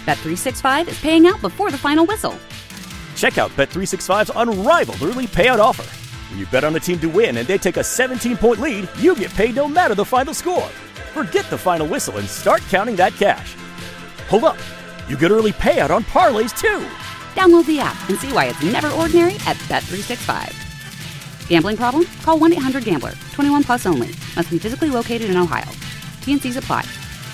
Bet365 is paying out before the final whistle. Check out Bet365's unrivaled early payout offer. When you bet on a team to win and they take a 17-point lead, you get paid no matter the final score. Forget the final whistle and start counting that cash. Hold up. You get early payout on parlays, too. Download the app and see why it's never ordinary at Bet365. Gambling problem? Call 1-800-GAMBLER. 21 plus only. Must be physically located in Ohio. T&Cs apply.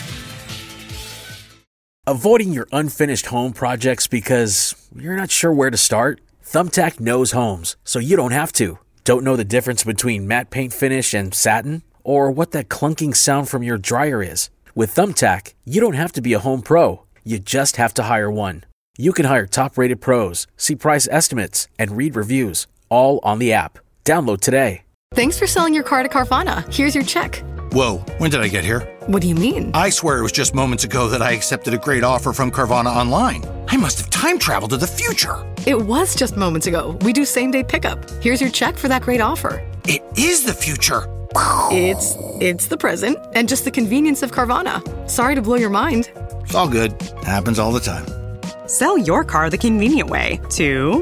Avoiding your unfinished home projects because you're not sure where to start? Thumbtack knows homes, so you don't have to. Don't know the difference between matte paint finish and satin? Or what that clunking sound from your dryer is? With Thumbtack, you don't have to be a home pro. You just have to hire one. You can hire top-rated pros, see price estimates, and read reviews, all on the app. Download today. Thanks for selling your car to Carvana. Here's your check. Whoa, when did I get here? What do you mean? I swear it was just moments ago that I accepted a great offer from Carvana online. I must have time traveled to the future. It was just moments ago. We do same-day pickup. Here's your check for that great offer. It is the future. It's the present and just the convenience of Carvana. Sorry to blow your mind. It's all good. Happens all the time. Sell your car the convenient way to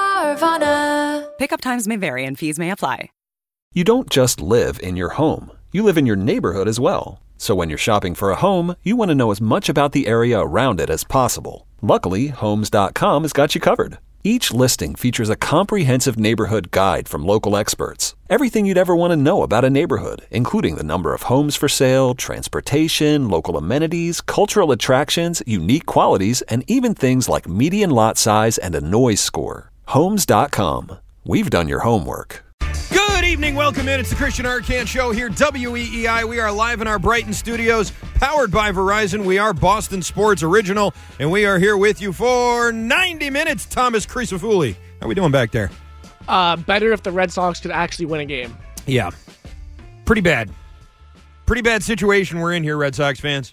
Carvana. Pickup times may vary and fees may apply. You don't just live in your home. You live in your neighborhood as well. So when you're shopping for a home, you want to know as much about the area around it as possible. Luckily, Homes.com has got you covered. Each listing features a comprehensive neighborhood guide from local experts. Everything you'd ever want to know about a neighborhood, including the number of homes for sale, transportation, local amenities, cultural attractions, unique qualities, and even things like median lot size and a noise score. Homes.com. We've done your homework. Good evening. Welcome in. It's the Christian Arcand Show here, WEEI. We are live in our Brighton studios, powered by Verizon. We are Boston Sports Original, and we are here with you for 90 minutes. Thomas Crisafulli. How we doing back there? Better if the Red Sox could actually win a game. Yeah. Pretty bad. Pretty bad situation we're in here, Red Sox fans.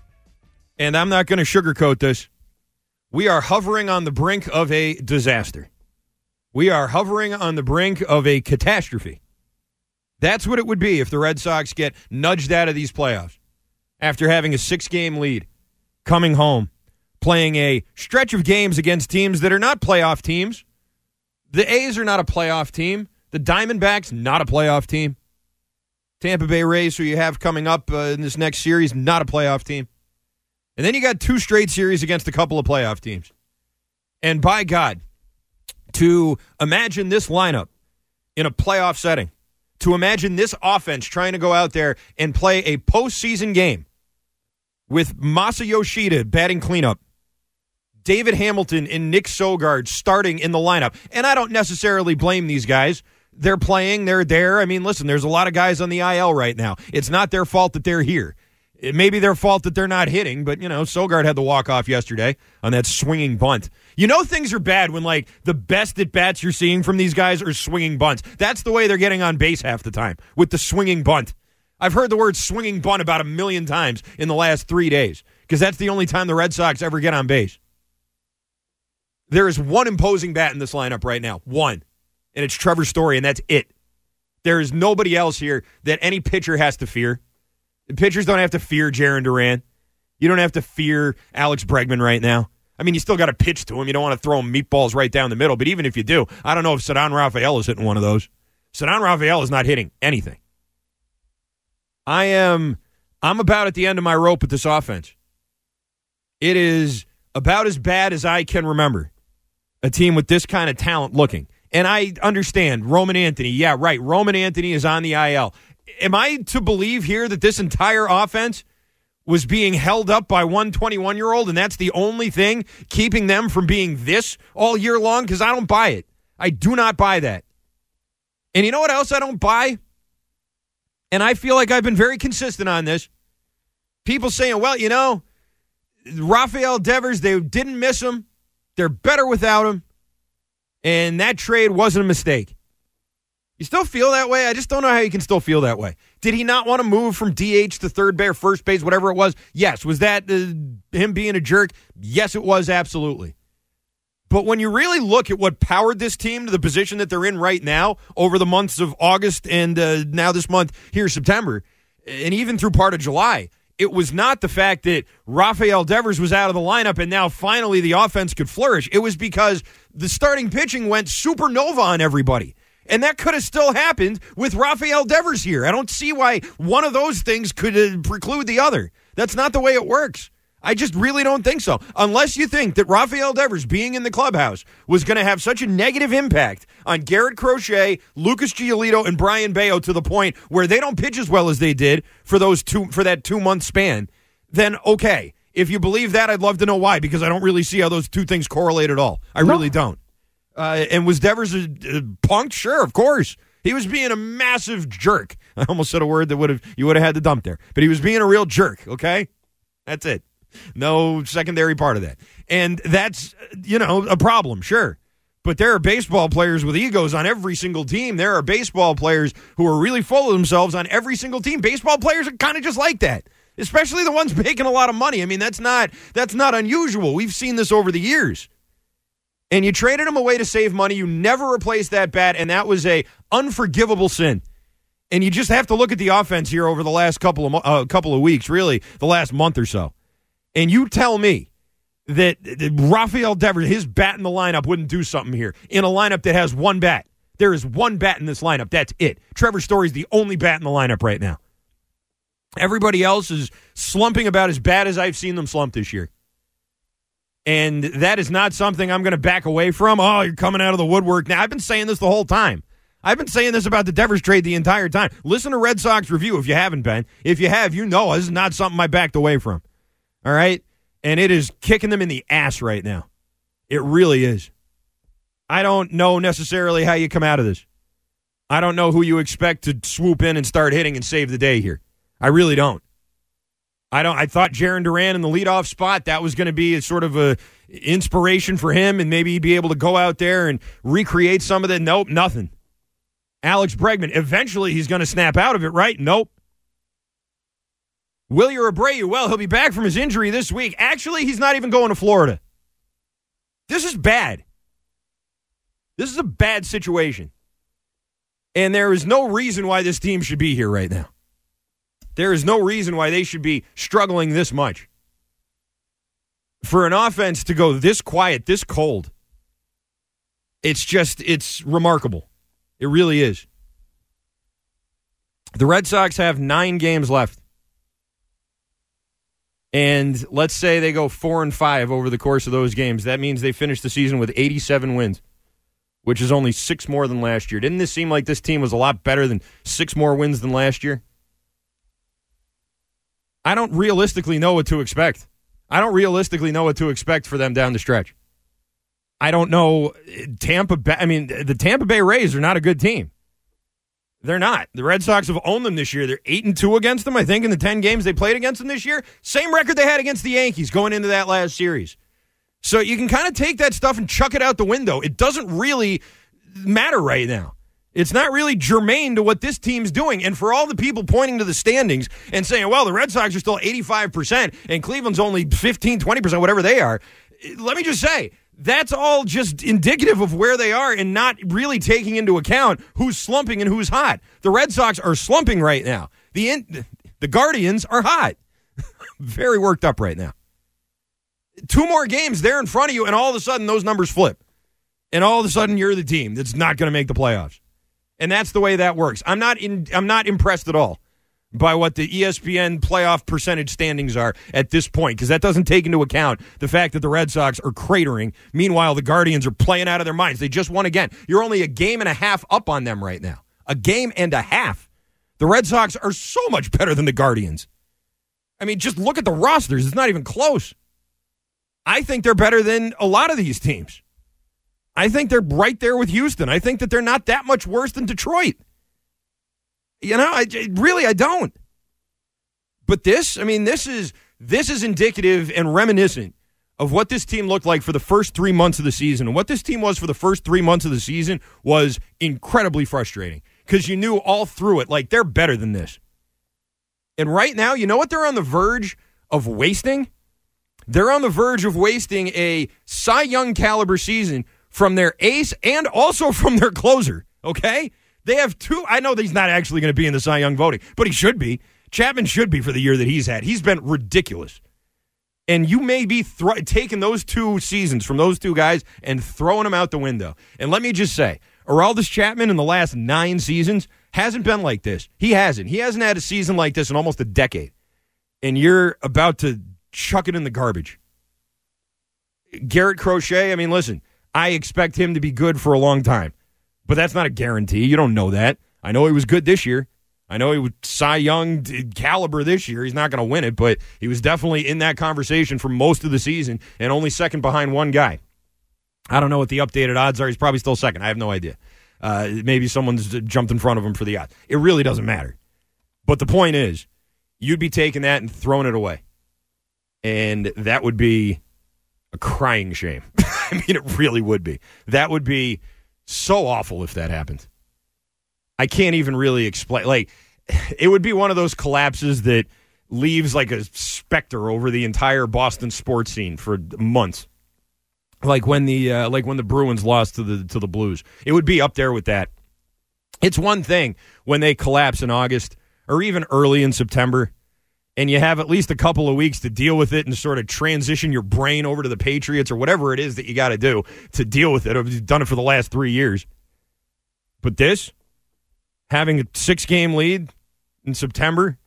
And I'm not going to sugarcoat this. We are hovering on the brink of a disaster. We are hovering on the brink of a catastrophe. That's what it would be if the Red Sox get nudged out of these playoffs after having a 6-game lead, coming home, playing a stretch of games against teams that are not playoff teams. The A's are not a playoff team. The Diamondbacks, not a playoff team. Tampa Bay Rays, who you have coming up in this next series, not a playoff team. And then you got 2 straight series against a couple of playoff teams. And by God, to imagine this lineup in a playoff setting, to imagine this offense trying to go out there and play a postseason game with Masa Yoshida batting cleanup, David Hamilton and Nick Sogard starting in the lineup. And I don't necessarily blame these guys. They're playing, they're there. I mean, listen, there's a lot of guys on the IL right now. It's not their fault that they're here. It may be their fault that they're not hitting, but, you know, Sogard had the walk-off yesterday on that swinging bunt. You know things are bad when, like, the best at-bats you're seeing from these guys are swinging bunts. That's the way they're getting on base half the time, with the swinging bunt. I've heard the word swinging bunt about 1 million times in the last 3 days, because that's the only time the Red Sox ever get on base. There is one imposing bat in this lineup right now. One. And it's Trevor Story, and that's it. There is nobody else here that any pitcher has to fear. The pitchers don't have to fear Jarren Duran. You don't have to fear Alex Bregman right now. I mean, you still got to pitch to him. You don't want to throw him meatballs right down the middle. But even if you do, I don't know if Ceddanne Rafael is hitting one of those. Ceddanne Rafael is not hitting anything. I'm about at the end of my rope with this offense. It is about as bad as I can remember a team with this kind of talent looking. And I understand Roman Anthony. Yeah, right. Roman Anthony is on the IL. Am I to believe here that this entire offense was being held up by one 21-year-old and that's the only thing keeping them from being this all year long? Because I don't buy it. I do not buy that. And you know what else I don't buy? And I feel like I've been very consistent on this. People saying, well, you know, Rafael Devers, they didn't miss him. They're better without him. And that trade wasn't a mistake. You still feel that way? I just don't know how you can still feel that way. Did he not want to move from DH to third base, first base, whatever it was? Yes. Was that him being a jerk? Yes, it was, absolutely. But when you really look at what powered this team to the position that they're in right now over the months of August and now this month here, September, and even through part of July, It was not the fact that Rafael Devers was out of the lineup and now finally the offense could flourish. It was because the starting pitching went supernova on everybody. And that could have still happened with Rafael Devers here. I don't see why one of those things could preclude the other. That's not the way it works. I just really don't think so. Unless you think that Rafael Devers being in the clubhouse was going to have such a negative impact on Garrett Crochet, Lucas Giolito, and Brian Bayo to the point where they don't pitch as well as they did for that 2-month span, then okay. If you believe that, I'd love to know why, because I don't really see how those two things correlate at all. I really don't. And was Devers a punk? Sure, of course. He was being a massive jerk. I almost said a word that you would have had to dump there. But he was being a real jerk, okay? That's it. No secondary part of that. And that's, a problem, sure. But there are baseball players with egos on every single team. There are baseball players who are really full of themselves on every single team. Baseball players are kind of just like that, especially the ones making a lot of money. I mean, that's not unusual. We've seen this over the years. And you traded him away to save money. You never replaced that bat, and that was a unforgivable sin. And you just have to look at the offense here over the last couple of weeks, really, the last month or so. And you tell me that Rafael Devers, his bat in the lineup, wouldn't do something here in a lineup that has one bat. There is one bat in this lineup. That's it. Trevor Story's the only bat in the lineup right now. Everybody else is slumping about as bad as I've seen them slump this year. And that is not something I'm going to back away from. Oh, you're coming out of the woodwork now. I've been saying this the whole time. I've been saying this about the Devers trade the entire time. Listen to Red Sox Review if you haven't been. If you have, you know this is not something I backed away from. All right? And it is kicking them in the ass right now. It really is. I don't know necessarily how you come out of this. I don't know who you expect to swoop in and start hitting and save the day here. I really don't. I thought Jarren Duran in the leadoff spot, that was going to be a sort of a inspiration for him and maybe he'd be able to go out there and recreate some of that. Nope, nothing. Alex Bregman, eventually he's going to snap out of it, right? Nope. Wilyer Abreu, well, he'll be back from his injury this week. Actually, he's not even going to Florida. This is bad. This is a bad situation. And there is no reason why this team should be here right now. There is no reason why they should be struggling this much. For an offense to go this quiet, this cold, it's remarkable. It really is. The Red Sox have 9 games left. And let's say they go 4-5 over the course of those games. That means they finish the season with 87 wins, which is only 6 more than last year. Didn't this seem like this team was a lot better than 6 more wins than last year? I don't realistically know what to expect. I don't realistically know what to expect for them down the stretch. I don't know. The Tampa Bay Rays are not a good team. They're not. The Red Sox have owned them this year. They're 8-2 against them, I think, in the 10 games they played against them this year. Same record they had against the Yankees going into that last series. So you can kind of take that stuff and chuck it out the window. It doesn't really matter right now. It's not really germane to what this team's doing. And for all the people pointing to the standings and saying, well, the Red Sox are still 85% and Cleveland's only 15, 20%, whatever they are, let me just say, that's all just indicative of where they are and not really taking into account who's slumping and who's hot. The Red Sox are slumping right now. The Guardians are hot. Very worked up right now. 2 more games there in front of you, and all of a sudden those numbers flip. And all of a sudden you're the team that's not going to make the playoffs. And that's the way that works. I'm not impressed at all by what the ESPN playoff percentage standings are at this point, because that doesn't take into account the fact that the Red Sox are cratering. Meanwhile, the Guardians are playing out of their minds. They just won again. You're only a game and a half up on them right now. A game and a half. The Red Sox are so much better than the Guardians. I mean, just look at the rosters. It's not even close. I think they're better than a lot of these teams. I think they're right there with Houston. I think that they're not that much worse than Detroit. You know, I don't. But this is indicative and reminiscent of what this team looked like for the first 3 months of the season. And what this team was for the first 3 months of the season was incredibly frustrating because you knew all through it, like, they're better than this. And right now, you know what they're on the verge of wasting? They're on the verge of wasting a Cy Young caliber season from their ace and also from their closer, okay? They have 2. I know he's not actually going to be in the Cy Young voting, but he should be. Chapman should be for the year that he's had. He's been ridiculous. And you may be taking those 2 seasons from those 2 guys and throwing them out the window. And let me just say, Aroldis Chapman in the last 9 seasons hasn't been like this. He hasn't. He hasn't had a season like this in almost a decade. And you're about to chuck it in the garbage. Garrett Crochet, I mean, listen, I expect him to be good for a long time. But that's not a guarantee. You don't know that. I know he was good this year. I know he was Cy Young caliber this year. He's not going to win it, but he was definitely in that conversation for most of the season and only second behind one guy. I don't know what the updated odds are. He's probably still second. I have no idea. Maybe someone's jumped in front of him for the odds. It really doesn't matter. But the point is, you'd be taking that and throwing it away. And that would be a crying shame. I mean, it really would be. That would be so awful if that happened. I can't even really explain. Like, it would be one of those collapses that leaves like a specter over the entire Boston sports scene for months. Like when the Bruins lost to the Blues. It would be up there with that. It's one thing when they collapse in August or even early in September, and you have at least a couple of weeks to deal with it and sort of transition your brain over to the Patriots or whatever it is that you got to do to deal with it. I've done it for the last 3 years. But this, having a 6-game lead in September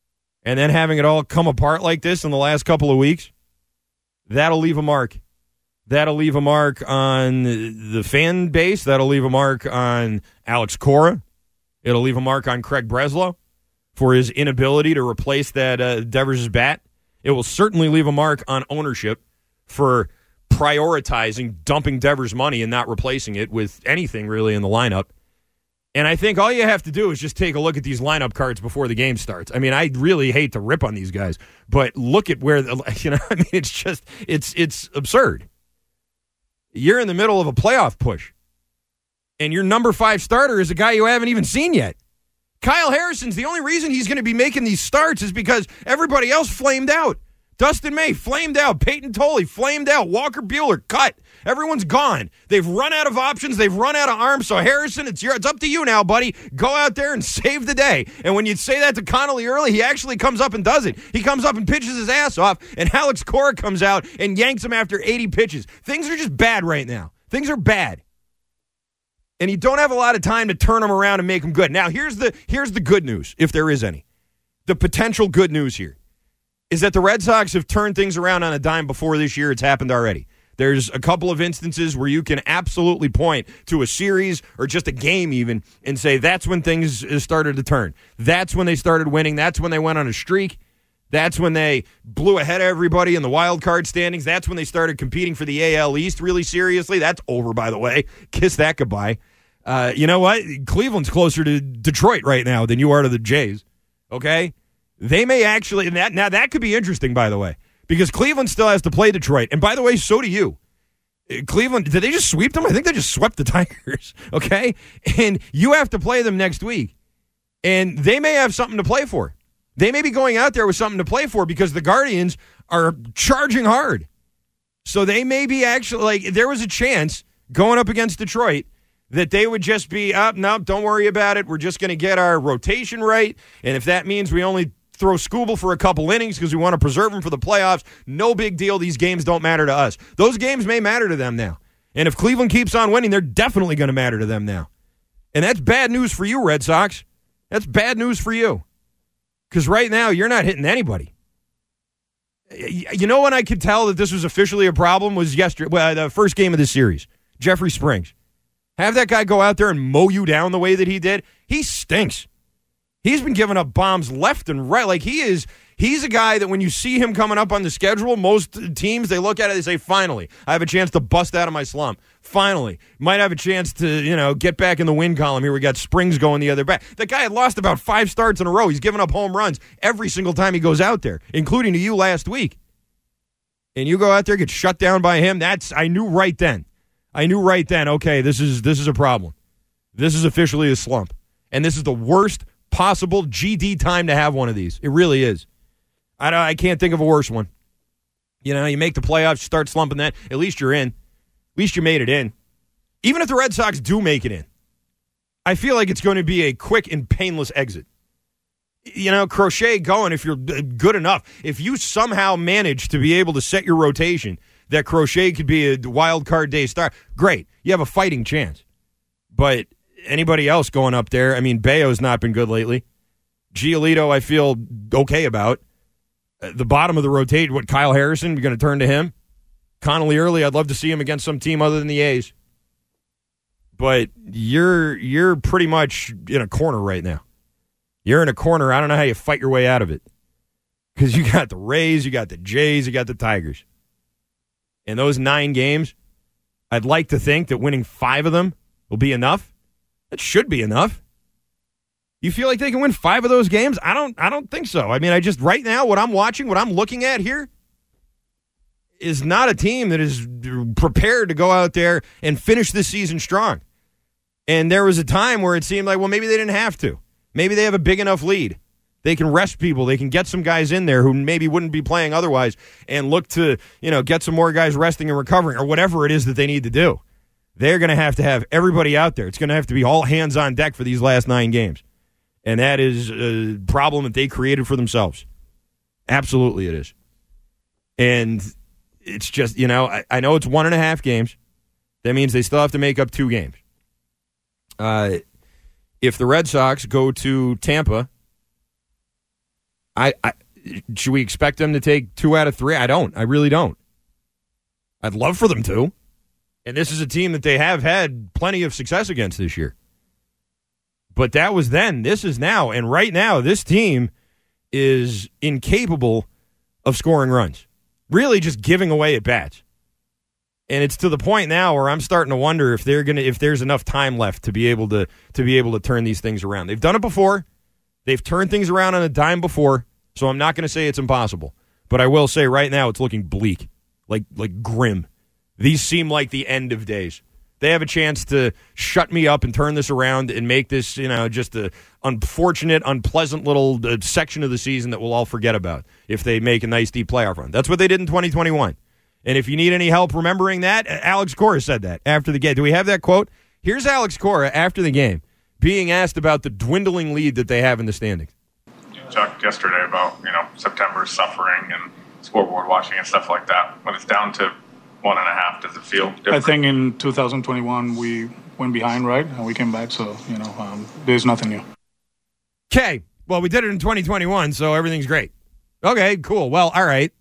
and then having it all come apart like this in the last couple of weeks, that'll leave a mark. That'll leave a mark on the fan base. That'll leave a mark on Alex Cora. It'll leave a mark on Craig Breslow for his inability to replace that Devers' bat. It will certainly leave a mark on ownership for prioritizing dumping Devers' money and not replacing it with anything really in the lineup. And I think all you have to do is just take a look at these lineup cards before the game starts. I mean, I really hate to rip on these guys, but look at where, I mean, it's just, it's absurd. You're in the middle of a playoff push, and your number 5 starter is a guy you haven't even seen yet. Kyle Harrison's the only reason he's going to be making these starts is because everybody else flamed out. Dustin May flamed out. Peyton Tolley flamed out. Walker Buehler cut. Everyone's gone. They've run out of options. They've run out of arms. So Harrison, it's up to you now, buddy. Go out there and save the day. And when you say that to Connolly early, he actually comes up and does it. He comes up and pitches his ass off, and Alex Cora comes out and yanks him after 80 pitches. Things are just bad right now. Things are bad. And you don't have a lot of time to turn them around and make them good. Now, here's the good news, if there is any. The potential good news here is that the Red Sox have turned things around on a dime before this year. It's happened already. There's a couple of instances where you can absolutely point to a series or just a game even and say that's when things started to turn. That's when they started winning. That's when they went on a streak. That's when they blew ahead of everybody in the wild card standings. That's when they started competing for the AL East really seriously. That's over, by the way. Kiss that goodbye. You know what? Cleveland's closer to Detroit right now than you are to the Jays. Okay? They may actually, now that could be interesting, by the way, because Cleveland still has to play Detroit. And by the way, so do you. Cleveland, did they just sweep them? I think they just swept the Tigers, okay? And you have to play them next week. And they may have something to play for. They may be going out there with something to play for because the Guardians are charging hard. So they may be actually, like, there was a chance going up against Detroit that they would just be, no, don't worry about it. We're just going to get our rotation right. And if that means we only throw Skubal for a couple innings because we want to preserve him for the playoffs, no big deal. These games don't matter to us. Those games may matter to them now. And if Cleveland keeps on winning, they're definitely going to matter to them now. And that's bad news for you, Red Sox. That's bad news for you. Because right now, you're not hitting anybody. You know when I could tell that this was officially a problem was yesterday, the first game of the series. Jeffrey Springs. Have that guy go out there and mow you down the way that he did. He stinks. He's been giving up bombs left and right. Like he's a guy that when you see him coming up on the schedule, most teams, they look at it, they say, finally, I have a chance to bust out of my slump. Finally. Might have a chance to, get back in the win column here. We got Springs going the other back. That guy had lost about 5 starts in a row. He's giving up home runs every single time he goes out there, including to you last week. And you go out there, get shut down by him. I knew right then, okay, this is a problem. This is officially a slump. And this is the worst possible GD time to have one of these. It really is. I can't think of a worse one. You make the playoffs, start slumping that. At least you're in. At least you made it in. Even if the Red Sox do make it in, I feel like it's going to be a quick and painless exit. Crochet going if you're good enough. If you somehow manage to be able to set your rotation that Crochet could be a wild card day star, great. You have a fighting chance. But anybody else going up there, Bayo's not been good lately. Giolito, I feel okay about. The bottom of the rotation, Kyle Harrison, you're going to turn to him? Connolly Early, I'd love to see him against some team other than the A's. But you're pretty much in a corner right now. You're in a corner. I don't know how you fight your way out of it. Because you got the Rays, you got the Jays, you got the Tigers. In those 9 games, I'd like to think that winning 5 of them will be enough. That should be enough. You feel like they can win 5 of those games? I don't think so. Right now, what I'm watching, what I'm looking at here is not a team that is prepared to go out there and finish this season strong. And there was a time where it seemed like, well, maybe they didn't have to. Maybe they have a big enough lead. They can rest people. They can get some guys in there who maybe wouldn't be playing otherwise and look to, get some more guys resting and recovering or whatever it is that they need to do. They're going to have everybody out there. It's going to have to be all hands on deck for these last 9 games. And that is a problem that they created for themselves. Absolutely it is. And it's just, I know it's 1.5 games. That means they still have to make up 2 games. If the Red Sox go to Tampa, should we expect them to take 2 out of 3? I don't. I really don't. I'd love for them to. And this is a team that they have had plenty of success against this year. But that was then. This is now. And right now, this team is incapable of scoring runs. Really just giving away at bats. And it's to the point now where I'm starting to wonder if there's enough time left to be able to turn these things around. They've done it before. They've turned things around on a dime before. So I'm not going to say it's impossible. But I will say right now it's looking bleak, like grim. These seem like the end of days. They have a chance to shut me up and turn this around and make this, just a unfortunate, unpleasant little section of the season that we'll all forget about if they make a nice deep playoff run. That's what they did in 2021. And if you need any help remembering that, Alex Cora said that after the game. Do we have that quote? Here's Alex Cora after the game being asked about the dwindling lead that they have in the standings. You talked yesterday about, September's suffering and scoreboard watching and stuff like that. When it's down to 1.5, does it feel different? I think in 2021 we went behind, right? And we came back, so, there's nothing new. Okay. Well, we did it in 2021, so everything's great. Okay, cool. Well, all right.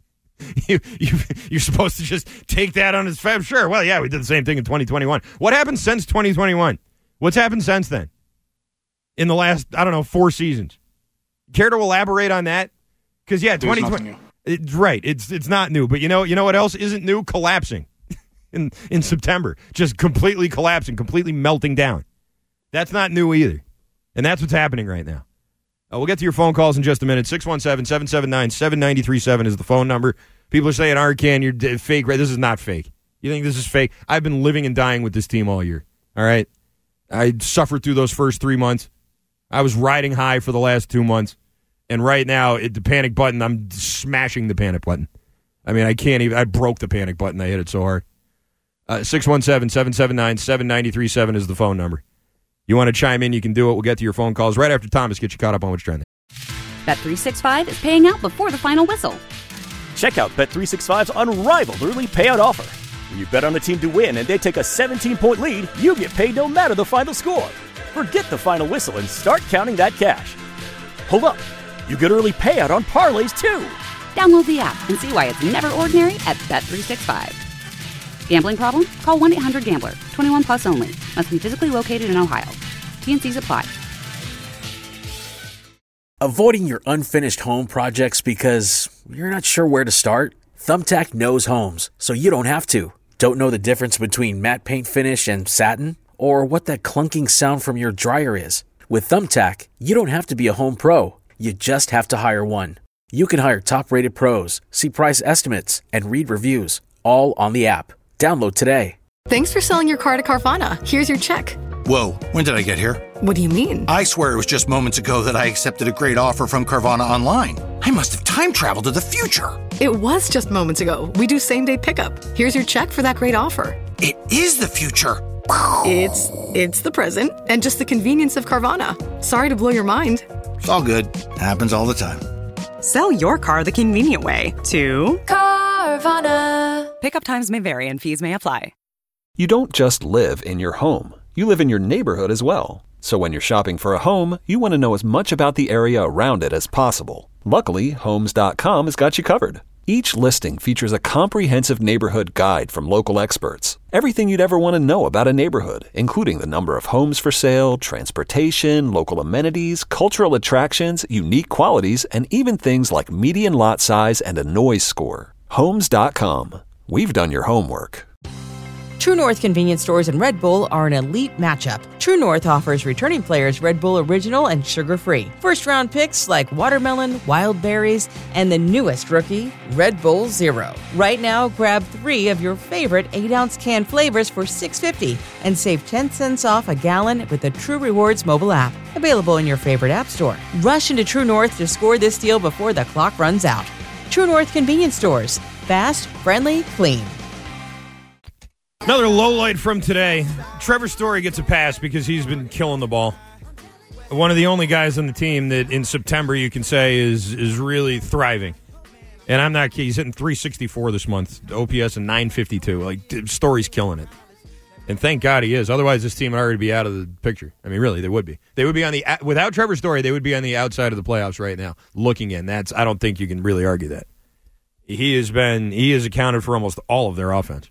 You're supposed to just take that on as fab. Sure. Well, yeah, we did the same thing in 2021. What happened since 2021? What's happened since then? In the last, 4 seasons. Care to elaborate on that? Because, 2020. Right. It's not new. But you know what else isn't new? Collapsing in September. Just completely collapsing, completely melting down. That's not new either. And that's what's happening right now. We'll get to your phone calls in just a minute. 617-779-7937 is the phone number. People are saying, Arcand, you're fake. Right? This is not fake. You think this is fake? I've been living and dying with this team all year. All right? I suffered through those first 3 months. I was riding high for the last 2 months. And right now, the panic button, I'm smashing the panic button. I can't even. I broke the panic button. I hit it so hard. 617-779-7937 is the phone number. You want to chime in, you can do it. We'll get to your phone calls right after Thomas gets you caught up on what's trending. Bet365 is paying out before the final whistle. Check out Bet365's unrivaled early payout offer. When you bet on a team to win and they take a 17-point lead, you get paid no matter the final score. Forget the final whistle and start counting that cash. Hold up. You get early payout on parlays, too. Download the app and see why it's never ordinary at Bet365. Gambling problem? Call 1-800-GAMBLER. 21 plus only. Must be physically located in Ohio. T&Cs apply. Avoiding your unfinished home projects because you're not sure where to start? Thumbtack knows homes, so you don't have to. Don't know the difference between matte paint finish and satin? Or what that clunking sound from your dryer is? With Thumbtack, you don't have to be a home pro. You just have to hire one. You can hire top-rated pros, see price estimates, and read reviews, all on the app. Download today. Thanks for selling your car to Carvana. Here's your check. Whoa, when did I get here? What do you mean? I swear it was just moments ago that I accepted a great offer from Carvana Online. I must have time traveled to the future. It was just moments ago. We do same-day pickup. Here's your check for that great offer. It is the future. It's the present and just the convenience of Carvana. Sorry to blow your mind. It's all good. Happens all the time. Sell your car the convenient way to Carvana. Pickup times may vary and fees may apply. You don't just live in your home. You live in your neighborhood as well. So when you're shopping for a home, you want to know as much about the area around it as possible. Luckily, Homes.com has got you covered. Each listing features a comprehensive neighborhood guide from local experts. Everything you'd ever want to know about a neighborhood, including the number of homes for sale, transportation, local amenities, cultural attractions, unique qualities, and even things like median lot size and a noise score. Homes.com. We've done your homework. True North convenience stores and Red Bull are an elite matchup. True North offers returning players Red Bull Original and sugar-free. First-round picks like watermelon, wild berries, and the newest rookie, Red Bull Zero. Right now, grab 3 of your favorite 8-ounce can flavors for $6.50 and save 10 cents off a gallon with the True Rewards mobile app. Available in your favorite app store. Rush into True North to score this deal before the clock runs out. True North convenience stores. Fast, friendly, clean. Another low light from today. Trevor Story gets a pass because he's been killing the ball. One of the only guys on the team that in September you can say is really thriving. And I'm not kidding. He's hitting .364 this month. OPS and .952. Like, Story's killing it. And thank God he is. Otherwise, this team would already be out of the picture. I mean, really, they would be. They would be on the without Trevor Story. They would be on the outside of the playoffs right now, looking in. I don't think you can really argue that. He has accounted for almost all of their offense.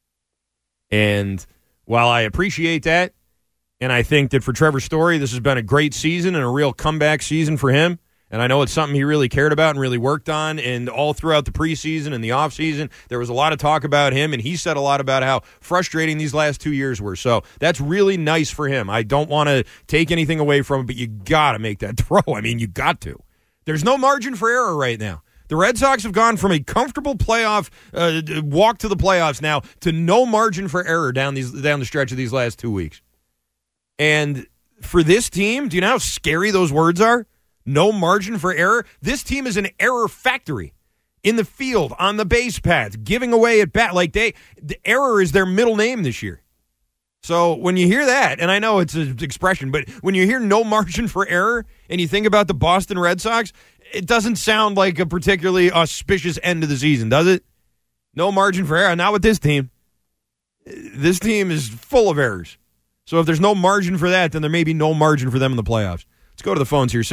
And while I appreciate that, and I think that for Trevor Story, this has been a great season and a real comeback season for him, and I know it's something he really cared about and really worked on, and all throughout the preseason and the offseason, there was a lot of talk about him, and he said a lot about how frustrating these last 2 years were. So that's really nice for him. I don't want to take anything away from him, but you got to make that throw. I mean, you got to. There's no margin for error right now. The Red Sox have gone from a comfortable playoff walk to the playoffs now to no margin for error down the stretch of these last 2 weeks. And for this team, do you know how scary those words are? No margin for error. This team is an error factory in the field, on the base paths, giving away at bat. Like the error is their middle name this year. So when you hear that, and I know it's an expression, but when you hear no margin for error and you think about the Boston Red Sox, it doesn't sound like a particularly auspicious end of the season, does it? No margin for error. Not with this team. This team is full of errors. So if there's no margin for that, then there may be no margin for them in the playoffs. Let's go to the phones here.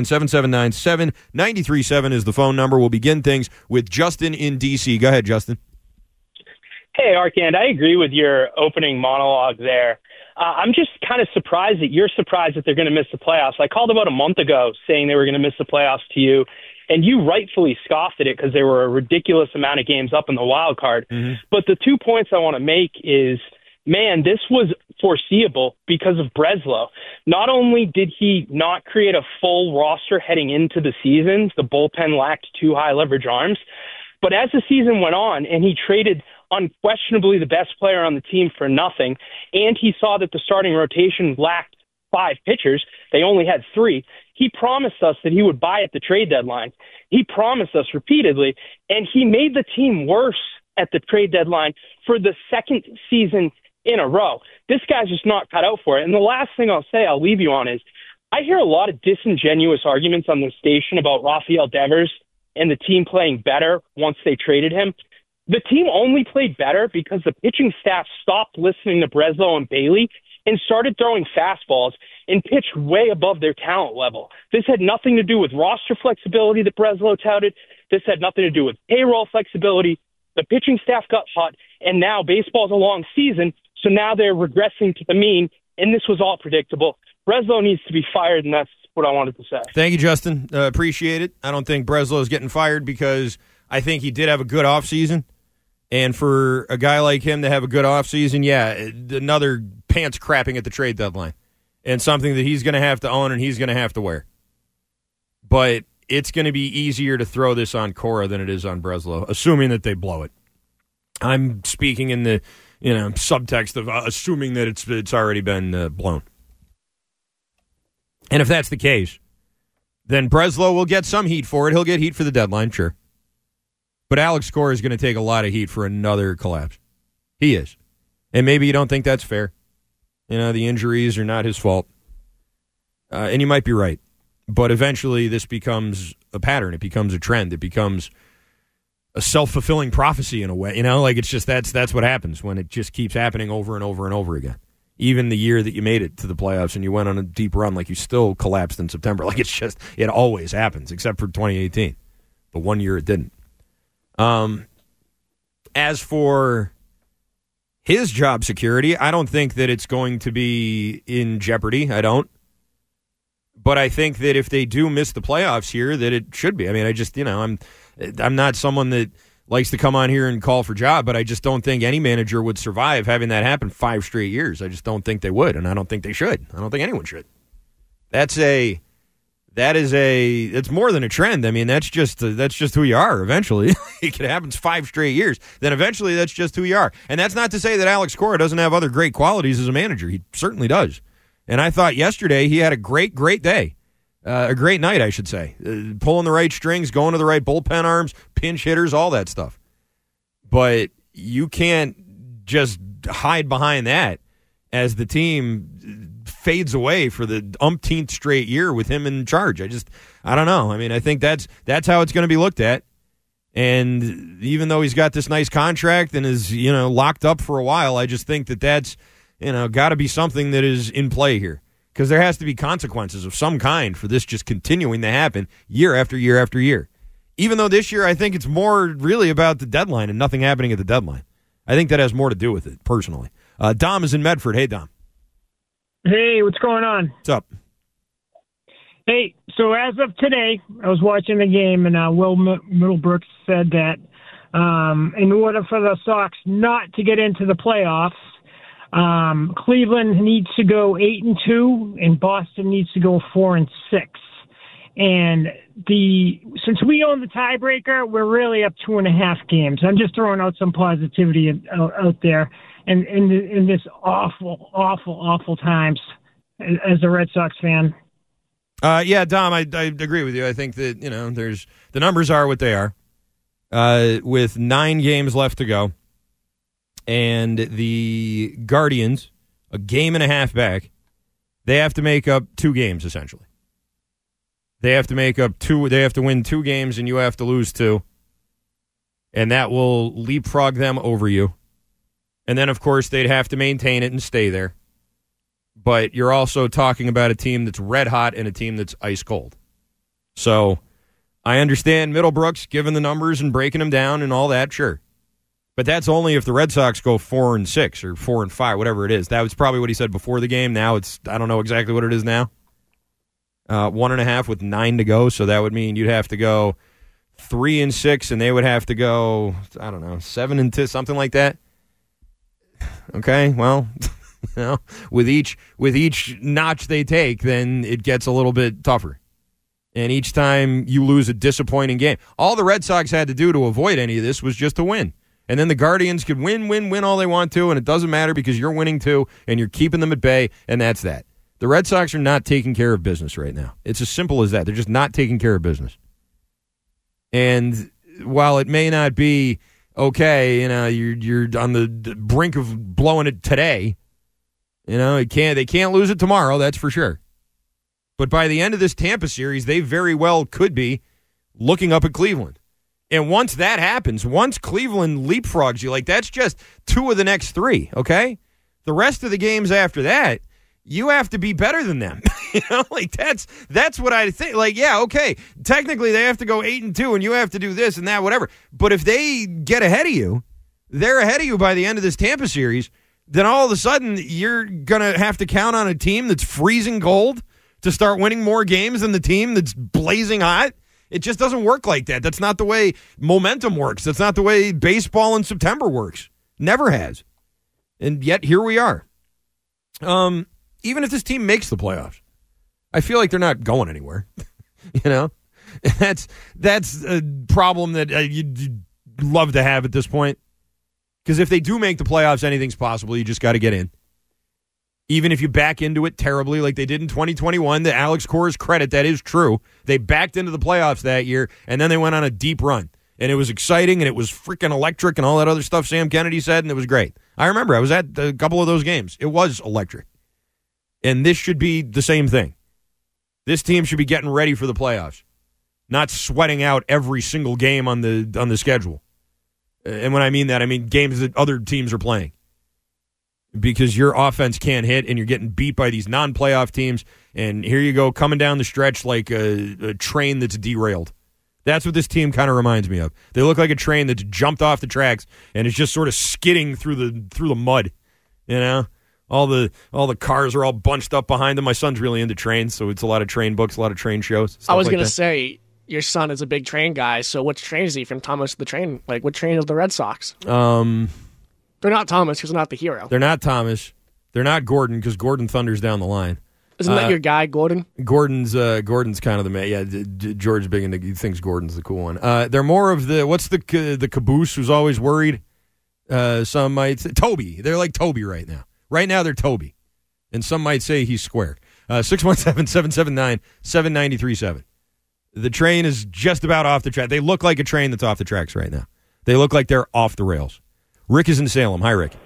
617-779-7937 is the phone number. We'll begin things with Justin in D.C. Go ahead, Justin. Hey, Arcand, I agree with your opening monologue there. I'm just kind of surprised that you're surprised that they're going to miss the playoffs. I called about a month ago saying they were going to miss the playoffs to you, and you rightfully scoffed at it because there were a ridiculous amount of games up in the wild card. Mm-hmm. But the 2 points I want to make is, man, this was foreseeable because of Breslow. Not only did he not create a full roster heading into the season, the bullpen lacked 2 high leverage arms, but as the season went on and he traded unquestionably the best player on the team for nothing, and he saw that the starting rotation lacked 5 pitchers, they only had 3, he promised us that he would buy at the trade deadline. He promised us repeatedly, and he made the team worse at the trade deadline for the second season in a row. This guy's just not cut out for it. And the last thing I'll leave you on is, I hear a lot of disingenuous arguments on the station about Rafael Devers and the team playing better once they traded him. The team only played better because the pitching staff stopped listening to Breslow and Bailey and started throwing fastballs and pitched way above their talent level. This had nothing to do with roster flexibility that Breslow touted. This had nothing to do with payroll flexibility. The pitching staff got hot, and now baseball's a long season, so now they're regressing to the mean, and this was all predictable. Breslow needs to be fired, and that's what I wanted to say. Thank you, Justin. Appreciate it. I don't think Breslow is getting fired because I think he did have a good offseason. And for a guy like him to have a good offseason, yeah, another pants crapping at the trade deadline. And something that he's going to have to own and he's going to have to wear. But it's going to be easier to throw this on Cora than it is on Breslow, assuming that they blow it. I'm speaking in the subtext of assuming that it's already been blown. And if that's the case, then Breslow will get some heat for it. He'll get heat for the deadline, sure. But Alex Cora is going to take a lot of heat for another collapse. He is. And maybe you don't think that's fair. The injuries are not his fault. And you might be right. But eventually this becomes a pattern. It becomes a trend. It becomes a self-fulfilling prophecy in a way. It's just that's what happens when it just keeps happening over and over and over again. Even the year that you made it to the playoffs and you went on a deep run, you still collapsed in September. It always happens, except for 2018. The 1 year it didn't. As for his job security, I don't think that it's going to be in jeopardy. I don't. But I think that if they do miss the playoffs here, that it should be. I'm not someone that likes to come on here and call for job, but I just don't think any manager would survive having that happen 5 straight years. I just don't think they would, and I don't think they should. I don't think anyone should. It's more than a trend. That's just who you are eventually. It happens 5 straight years. Then eventually that's just who you are. And that's not to say that Alex Cora doesn't have other great qualities as a manager. He certainly does. And I thought yesterday he had a great day. A great night, I should say. Pulling the right strings, going to the right bullpen arms, pinch hitters, all that stuff. But you can't just hide behind that as the team fades away for the umpteenth straight year with him in charge. I don't know. I think that's how it's going to be looked at. And even though he's got this nice contract and is, locked up for a while, I just think that's got to be something that is in play here. Because there has to be consequences of some kind for this just continuing to happen year after year after year. Even though this year I think it's more really about the deadline and nothing happening at the deadline. I think that has more to do with it, personally. Dom is in Medford. Hey, Dom. Hey, what's going on? What's up? Hey, so as of today, I was watching the game, and Will Middlebrooks said that in order for the Sox not to get into the playoffs, Cleveland needs to go 8-2, and Boston needs to go 4-6. And since we own the tiebreaker, we're really up 2.5 games. I'm just throwing out some positivity out there, and in this awful times as a Red Sox fan. Yeah, Dom, I agree with you. I think that there's the numbers are what they are. With 9 games left to go. And the Guardians, a game and a half back, they have to make up 2 games, essentially. They have to make up 2. They have to win 2 games, and you have to lose 2. And that will leapfrog them over you. And then, of course, they'd have to maintain it and stay there. But you're also talking about a team that's red hot and a team that's ice cold. So I understand Middlebrooks giving the numbers and breaking them down and all that, sure. But that's only if the Red Sox go 4-6 or 4-5, whatever it is. That was probably what he said before the game. Now I don't know exactly what it is now. 1.5 with 9 to go, so that would mean you'd have to go 3-6, and they would have to go 7-2, something like that. Okay, well, with each notch they take, then it gets a little bit tougher. And each time you lose a disappointing game, all the Red Sox had to do to avoid any of this was just to win. And then the Guardians could win all they want to, and it doesn't matter because you're winning too, and you're keeping them at bay, and that's that. The Red Sox are not taking care of business right now. It's as simple as that. They're just not taking care of business. And while it may not be, okay, you're on the brink of blowing it today, they can't lose it tomorrow, that's for sure. But by the end of this Tampa series, they very well could be looking up at Cleveland. And once that happens, once Cleveland leapfrogs you, that's just 2 of the next 3, okay? The rest of the games after that, you have to be better than them. That's what I think. Yeah, okay, technically they have to go 8-2 and you have to do this and that, whatever. But if they get ahead of you, they're ahead of you by the end of this Tampa series, then all of a sudden you're going to have to count on a team that's freezing cold to start winning more games than the team that's blazing hot. It just doesn't work like that. That's not the way momentum works. That's not the way baseball in September works. Never has. And yet, here we are. Even if this team makes the playoffs, I feel like they're not going anywhere. That's a problem that you'd love to have at this point. Because if they do make the playoffs, anything's possible. You just got to get in. Even if you back into it terribly like they did in 2021, to Alex Cora's credit, that is true. They backed into the playoffs that year, and then they went on a deep run. And it was exciting, and it was freaking electric and all that other stuff Sam Kennedy said, and it was great. I remember I was at a couple of those games. It was electric. And this should be the same thing. This team should be getting ready for the playoffs, not sweating out every single game on the schedule. And when I mean that, I mean games that other teams are playing. Because your offense can't hit and you're getting beat by these non-playoff teams, and here you go coming down the stretch like a train that's derailed. That's what this team kind of reminds me of. They look like a train that's jumped off the tracks and is just sort of skidding through the mud. You know, all the cars are all bunched up behind them. My son's really into trains, so it's a lot of train books, a lot of train shows. I was going to say, your son is a big train guy, so which train is he from? Thomas the Train? Like, what train is the Red Sox? They're not Thomas because they're not the hero. They're not Thomas. They're not Gordon because Gordon thunders down the line. Isn't that your guy, Gordon? Gordon's kind of the man. Yeah, George big into, he thinks Gordon's the cool one. They're more of the caboose who's always worried. Some might say Toby. They're like Toby right now. Right now they're Toby, and some might say he's square. 617-779-7937. The train is just about off the track. They look like a train that's off the tracks right now. They look like they're off the rails. Rick is in Salem. Hi, Rick.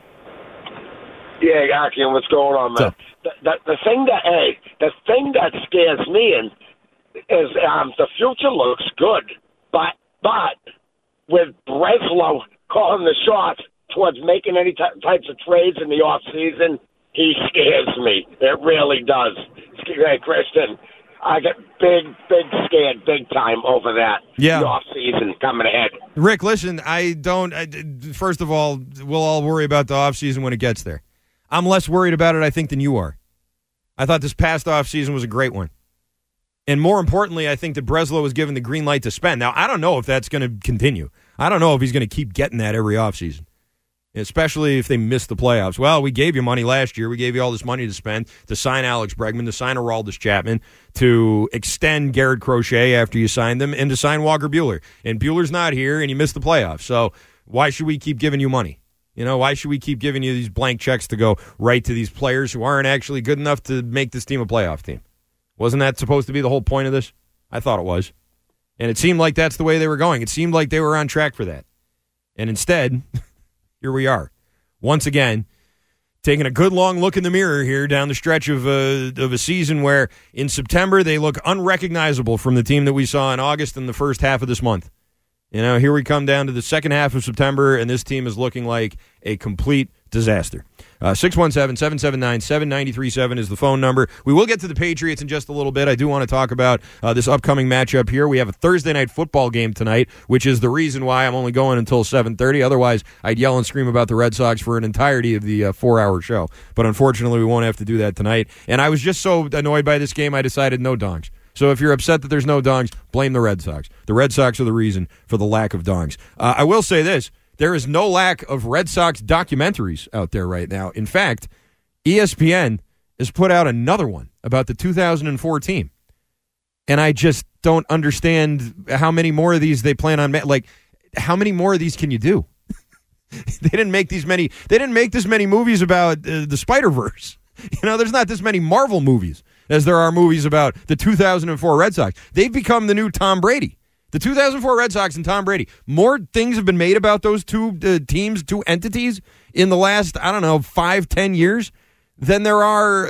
Yeah, Arkin, what's going on, man? The thing that scares me is the future looks good, but with Breslow calling the shots towards making any types of trades in the off season, he scares me. It really does. Hey, Kristen, I get big scared big time over that. Yeah. The off season coming ahead. Rick, listen, first of all, we'll all worry about the off season when it gets there. I'm less worried about it, I think, than you are. I thought this past off season was a great one. And more importantly, I think that Breslow was given the green light to spend. Now, I don't know if that's going to continue. I don't know if he's going to keep getting that every off season, especially if they miss the playoffs. Well, we gave you money last year. We gave you all this money to spend to sign Alex Bregman, to sign Aroldis Chapman, to extend Garrett Crochet after you signed them, and to sign Walker Buehler. And Buehler's not here, and you missed the playoffs. So why should we keep giving you money? You know, why should we keep giving you these blank checks to go right to these players who aren't actually good enough to make this team a playoff team? Wasn't that supposed to be the whole point of this? I thought it was. And it seemed like that's the way they were going. It seemed like they were on track for that. And instead, here we are. Once again, taking a good long look in the mirror here down the stretch of a season where in September they look unrecognizable from the team that we saw in August and the first half of this month. You know, here we come down to the second half of September, and this team is looking like a complete disaster. 617-779-7937 is the phone number. We will get to the Patriots in just a little bit. I do want to talk about this upcoming matchup here. We have a Thursday night football game tonight, which is the reason why I'm only going until 7:30. Otherwise, I'd yell and scream about the Red Sox for an entirety of the 4-hour show. But unfortunately, we won't have to do that tonight. And I was just so annoyed by this game, I decided no dongs. So if you're upset that there's no dongs, blame the Red Sox. The Red Sox are the reason for the lack of dongs. I will say this. There is no lack of Red Sox documentaries out there right now. In fact, ESPN has put out another one about the 2004 team. And I just don't understand how many more of these they plan on. Like, how many more of these can you do? They didn't make this many movies about the Spider-Verse. You know, there's not this many Marvel movies as there are movies about the 2004 Red Sox. They've become the new Tom Brady. The 2004 Red Sox and Tom Brady. More things have been made about those two teams, two entities in the last, 5-10 years than there are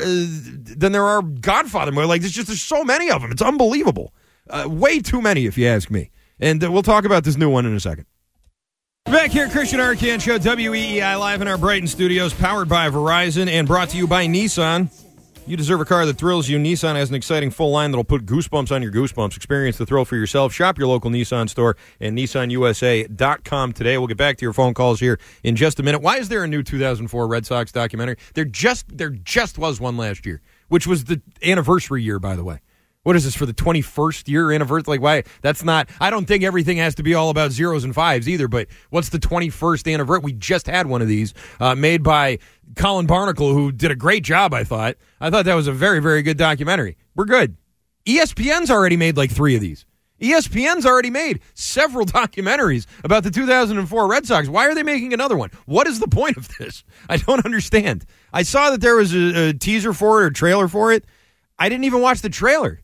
Godfather movies. Like there's so many of them. It's unbelievable. Way too many, if you ask me. And we'll talk about this new one in a second. Back here, Christian Arcand Show, WEEI live in our Brighton studios, powered by Verizon and brought to you by Nissan. You deserve a car that thrills you. Nissan has an exciting full line that'll put goosebumps on your goosebumps. Experience the thrill for yourself. Shop your local Nissan store and NissanUSA.com today. We'll get back to your phone calls here in just a minute. Why is there a new 2004 Red Sox documentary? There just was one last year, which was the anniversary year, by the way. What is this, for the 21st year anniversary? Like, why? That's not, I don't think everything has to be all about zeros and fives either, but what's the 21st anniversary? We just had one of these made by Colin Barnacle, who did a great job, I thought. I thought that was a very, very good documentary. We're good. ESPN's already made like 3 of these. ESPN's already made several documentaries about the 2004 Red Sox. Why are they making another one? What is the point of this? I don't understand. I saw that there was a teaser for it or trailer for it. I didn't even watch the trailer.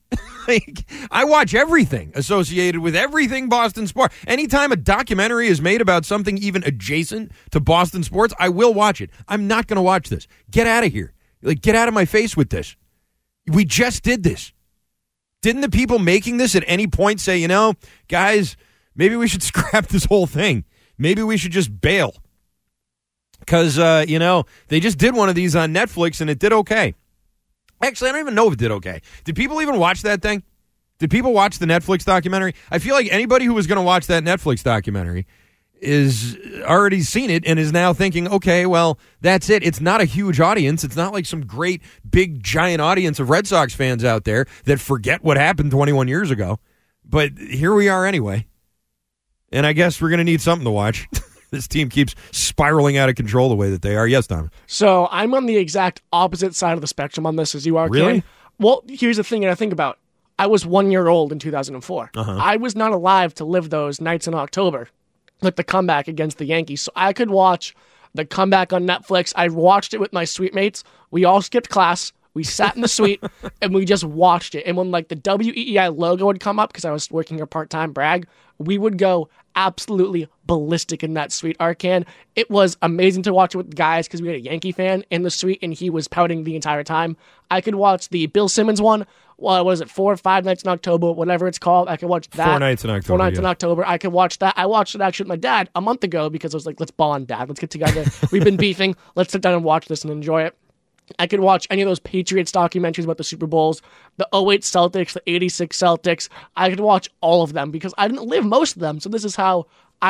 I watch everything associated with everything Boston sports. Anytime a documentary is made about something even adjacent to Boston sports, I will watch it. I'm not going to watch this. Get out of here. Like, get out of my face with this. We just did this. Didn't the people making this at any point say, guys, maybe we should scrap this whole thing. Maybe we should just bail. Because, they just did one of these on Netflix and it did okay. Actually, I don't even know if it did okay. Did people even watch that thing? Did people watch the Netflix documentary? I feel like anybody who was going to watch that Netflix documentary is already seen it and is now thinking, okay, well, that's it. It's not a huge audience. It's not like some great, big, giant audience of Red Sox fans out there that forget what happened 21 years ago. But here we are anyway. And I guess we're going to need something to watch. This team keeps spiraling out of control the way that they are. Yes, Tom. So I'm on the exact opposite side of the spectrum on this as you are, Really? Ken. Well, here's the thing that I think about. I was 1 year old in 2004. I was not alive to live those nights in October, like the comeback against the Yankees. So I could watch the comeback on Netflix. I watched it with my suite mates. We all skipped class. We sat in the suite and we just watched it. And when like the WEEI logo would come up, because I was working here part-time, brag, we would go absolutely ballistic in that suite. Arcan, it was amazing to watch it with guys because we had a Yankee fan in the suite and he was pouting the entire time. I could watch the Bill Simmons one. Well, what is it, 4 or 5 nights in October, whatever it's called. I could watch that. 4 nights in October. 4 nights in October. I could watch that. I watched it actually with my dad a month ago because I was like, let's bond, Dad. Let's get together. We've been beefing. Let's sit down and watch this and enjoy it. I could watch any of those Patriots documentaries about the Super Bowls, the 08 Celtics, the 86 Celtics. I could watch all of them because I didn't live most of them. So this is how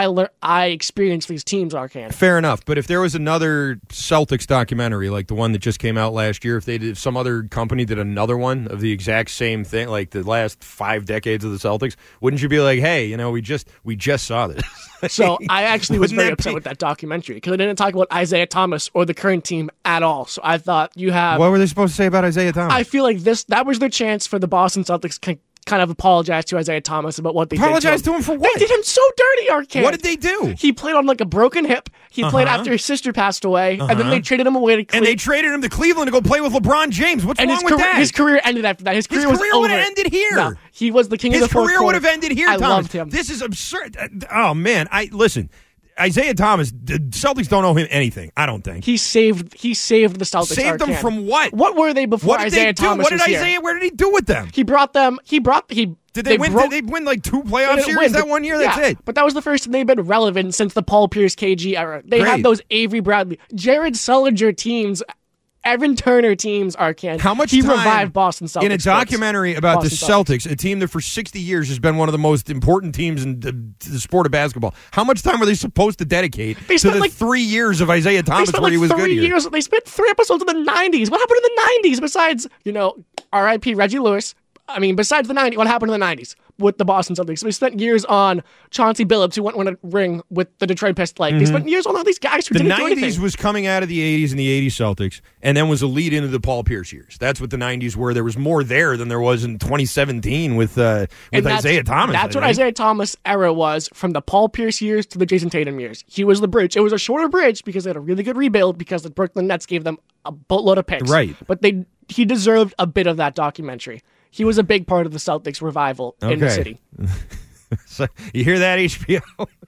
I experienced these teams, Arcan. Fair enough, but if there was another Celtics documentary like the one that just came out last year, if some other company did another one of the exact same thing, like the last 5 decades of the Celtics, wouldn't you be like, hey, we just saw this? So I actually was very upset with that documentary because it didn't talk about Isaiah Thomas or the current team at all. So I thought you have... What were they supposed to say about Isaiah Thomas? I feel like that was their chance for the Boston Celtics kind of apologize to Isaiah Thomas about what they apologize did to him for what? They did him so dirty, Arcade. What did they do? He played on like a broken hip. He played after his sister passed away, and then they traded him away to Cleveland. And they traded him to Cleveland to go play with LeBron James. What's wrong with that? His career ended after that. His career was over. would have ended here. No, he was the king of the fourth quarter. His career would have ended here, Thomas. I loved him. This is absurd. Oh, man. Listen. Isaiah Thomas, the Celtics don't owe him anything, I don't think. He saved the Celtics. Saved them from what? What were they before Isaiah Thomas was here? Where did he do with them? He brought them. Did they win like 2 playoff series that 1 year? That's it. But that was the first time they've been relevant since the Paul Pierce KG era. They had those Avery Bradley, Jared Sullinger teams, Evan Turner teams, Arcan. How much he time revived Boston Celtics in a documentary about the Celtics, a team that for 60 years has been one of the most important teams in the sport of basketball? How much time were they supposed to dedicate to the 3 years of Isaiah Thomas where he was good here? They spent 3 episodes in the 90s. What happened in the 90s besides, R.I.P. Reggie Lewis? I mean, besides the 90s, what happened in the 90s with the Boston Celtics? We spent years on Chauncey Billups, who won a ring with the Detroit Pistons. They spent years on all these guys who didn't do anything. The 90s was coming out of the 80s and the 80s Celtics, and then was a lead into the Paul Pierce years. That's what the 90s were. There was more there than there was in 2017 with Isaiah Thomas. That's what Isaiah Thomas' era was, from the Paul Pierce years to the Jason Tatum years. He was the bridge. It was a shorter bridge because they had a really good rebuild because the Brooklyn Nets gave them a boatload of picks. Right. But he deserved a bit of that documentary. He was a big part of the Celtics revival in the city. So you hear that, HBO?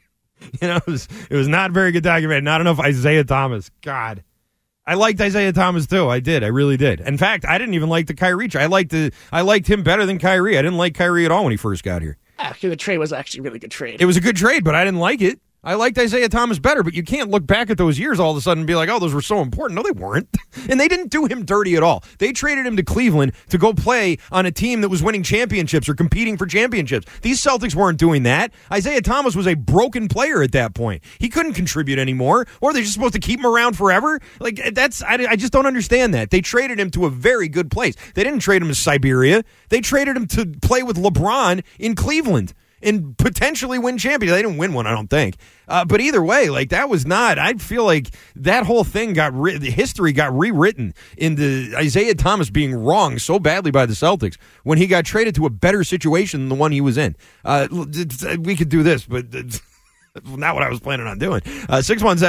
It was not a very good documentary. Not enough Isaiah Thomas. God. I liked Isaiah Thomas too. I did. I really did. In fact, I didn't even like the Kyrie trade. I liked him better than Kyrie. I didn't like Kyrie at all when he first got here. Actually, the trade was actually a really good trade. It was a good trade, but I didn't like it. I liked Isaiah Thomas better, but you can't look back at those years all of a sudden and be like, oh, those were so important. No, they weren't. And they didn't do him dirty at all. They traded him to Cleveland to go play on a team that was winning championships or competing for championships. These Celtics weren't doing that. Isaiah Thomas was a broken player at that point. He couldn't contribute anymore, or they're just supposed to keep him around forever? I just don't understand that. They traded him to a very good place. They didn't trade him to Siberia. They traded him to play with LeBron in Cleveland and potentially win champions. They didn't win one, I don't think. But either way, that was not. I feel like that whole thing history got rewritten into Isaiah Thomas being wrong so badly by the Celtics when he got traded to a better situation than the one he was in. We could do this, but not what I was planning on doing.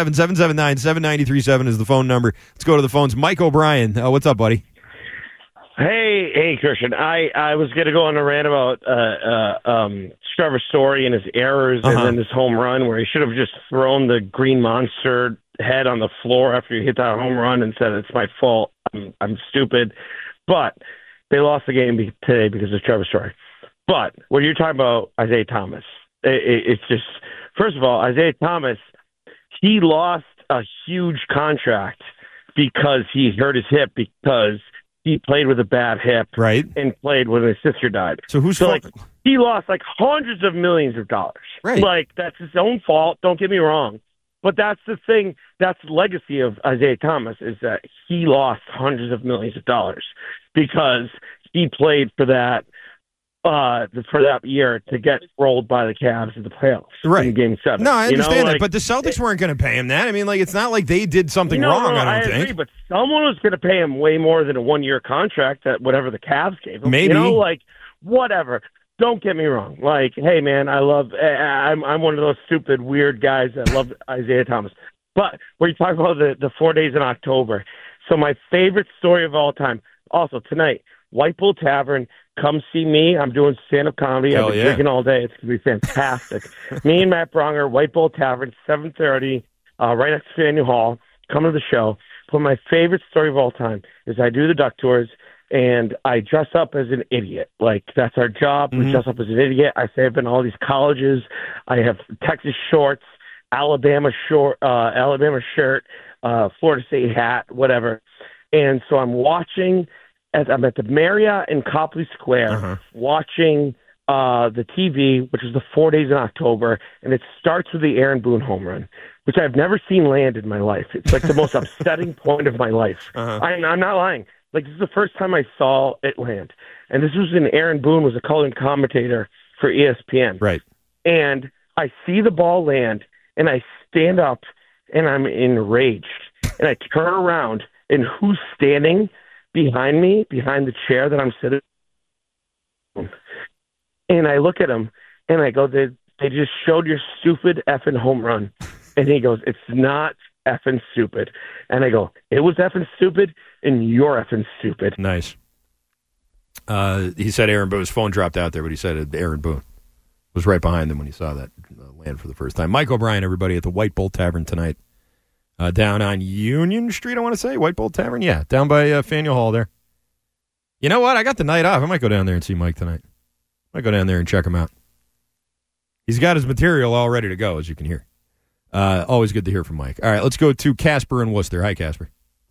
617-779-7937 is the phone number. Let's go to the phones. Mike O'Brien, what's up, buddy? Hey, Christian. I was going to go on a rant about Trevor Story and his errors and then his home run where he should have just thrown the green monster head on the floor after he hit that home run and said, it's my fault. I'm stupid. But they lost the game today because of Trevor Story. But when you're talking about Isaiah Thomas, it's just, first of all, Isaiah Thomas, he lost a huge contract because he hurt his hip because he played with a bad hip, right? And played when his sister died. So like he lost like hundreds of millions of dollars. Right. Like that's his own fault. Don't get me wrong, but that's the thing. That's the legacy of Isaiah Thomas is that he lost hundreds of millions of dollars because he played for that year to get rolled by the Cavs in the playoffs, right? In Game 7. No, I understand that, but the Celtics weren't going to pay him that. I mean, it's not like they did something wrong. I don't think. Agree, but someone was going to pay him way more than a 1-year contract that whatever the Cavs gave him. Maybe, whatever. Don't get me wrong. Hey man, I'm one of those stupid weird guys that love Isaiah Thomas. But when you talk about the 4 days in October, so my favorite story of all time. Also tonight, White Bull Tavern. Come see me. I'm doing stand-up comedy. I've been drinking all day. It's going to be fantastic. Me and Matt Bronger, White Bull Tavern, 7:30, right next to Faneuil Hall. Come to the show. But my favorite story of all time is I do the duck tours, and I dress up as an idiot. That's our job. We dress up as an idiot. I say I've been to all these colleges. I have Texas shorts, Alabama shirt, Florida State hat, whatever. And so I'm watching... I'm at the Marriott in Copley Square watching the TV, which is the 4 days in October, and it starts with the Aaron Boone home run, which I've never seen land in my life. It's like the most upsetting point of my life. I'm not lying. This is the first time I saw it land. And this was when Aaron Boone was a color commentator for ESPN. Right. And I see the ball land, and I stand up, and I'm enraged. And I turn around, and who's standing behind me, behind the chair that I'm sitting in. And I look at him, and I go, they just showed your stupid effing home run. And he goes, it's not effing stupid. And I go, it was effing stupid, and you're effing stupid. Nice. He said Aaron Boone's phone dropped out there, but he said Aaron Boone was right behind him when he saw that land for the first time. Mike O'Brien, everybody, at the White Bull Tavern tonight. Down on Union Street, I want to say. White Bull Tavern? Yeah, down by Faneuil Hall there. You know what? I got the night off. I might go down there and see Mike tonight. I might go down there and check him out. He's got his material all ready to go, as you can hear. Always good to hear from Mike. All right, let's go to Casper in Worcester. Hi, Casper.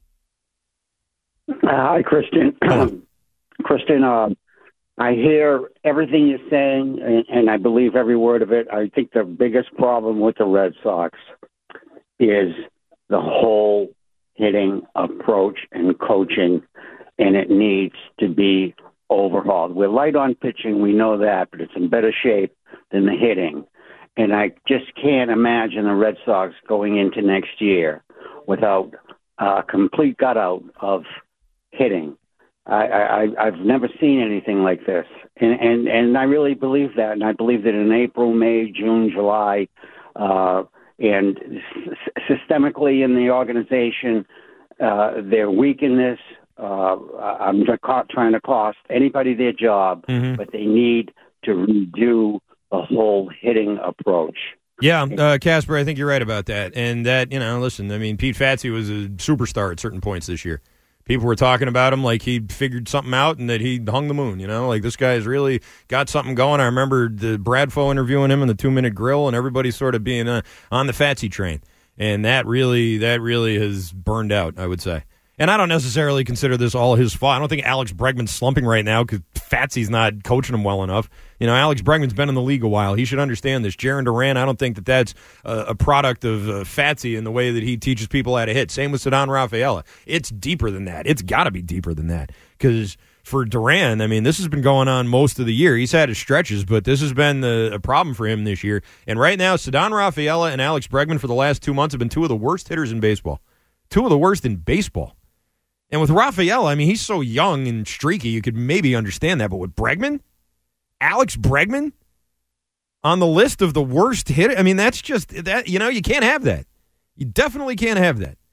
Hi, Christian. Christian, I hear everything you're saying, and I believe every word of it. I think the biggest problem with the Red Sox is the whole hitting approach and coaching, and it needs to be overhauled. We're light on pitching, we know that, but it's in better shape than the hitting. And I just can't imagine the Red Sox going into next year without a complete gut-out of hitting. I've never seen anything like this, and I really believe that. And I believe that in April, May, June, July, and systemically in the organization, they're weak in this. I'm trying to cost anybody their job, but they need to redo the whole hitting approach. Yeah, Casper, I think you're right about that. And that, listen, I mean, Pete Fatsi was a superstar at certain points this year. People were talking about him like he figured something out and that he hung the moon, like this guy's really got something going. I remember the Bradfo interviewing him in the 2-Minute Grill and everybody sort of being on the Fatsi train. And that really has burned out, I would say. And I don't necessarily consider this all his fault. I don't think Alex Bregman's slumping right now because Fatsi's not coaching him well enough. Alex Bregman's been in the league a while. He should understand this. Jarren Duran, I don't think that's a product of Fatsi in the way that he teaches people how to hit. Same with Ceddanne Rafaela. It's deeper than that. It's got to be deeper than that because for Duran, I mean, this has been going on most of the year. He's had his stretches, but this has been a problem for him this year. And right now, Ceddanne Rafaela and Alex Bregman for the last 2 months have been two of the worst hitters in baseball. Two of the worst in baseball. And with Rafael, I mean, he's so young and streaky, you could maybe understand that. But with Bregman, Alex Bregman, on the list of the worst hitter, I mean, that's just, that. You can't have that. You definitely can't have that.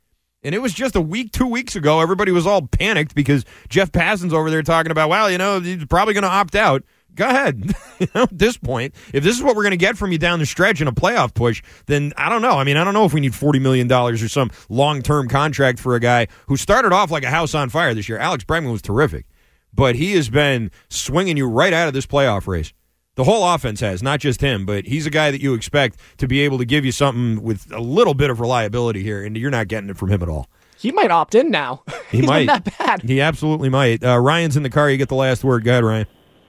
And it was just 2 weeks ago. Everybody was all panicked because Jeff Passan's over there talking about, well, he's probably going to opt out. Go ahead. At this point, if this is what we're going to get from you down the stretch in a playoff push, then I don't know. I mean, I don't know if we need $40 million or some long-term contract for a guy who started off like a house on fire this year. Alex Bregman was terrific, but he has been swinging you right out of this playoff race. The whole offense has, not just him, but he's a guy that you expect to be able to give you something with a little bit of reliability here, and you're not getting it from him at all. He might opt in now. He might. Not that bad. He absolutely might. Ryan's in the car. You get the last word. Go ahead, Ryan.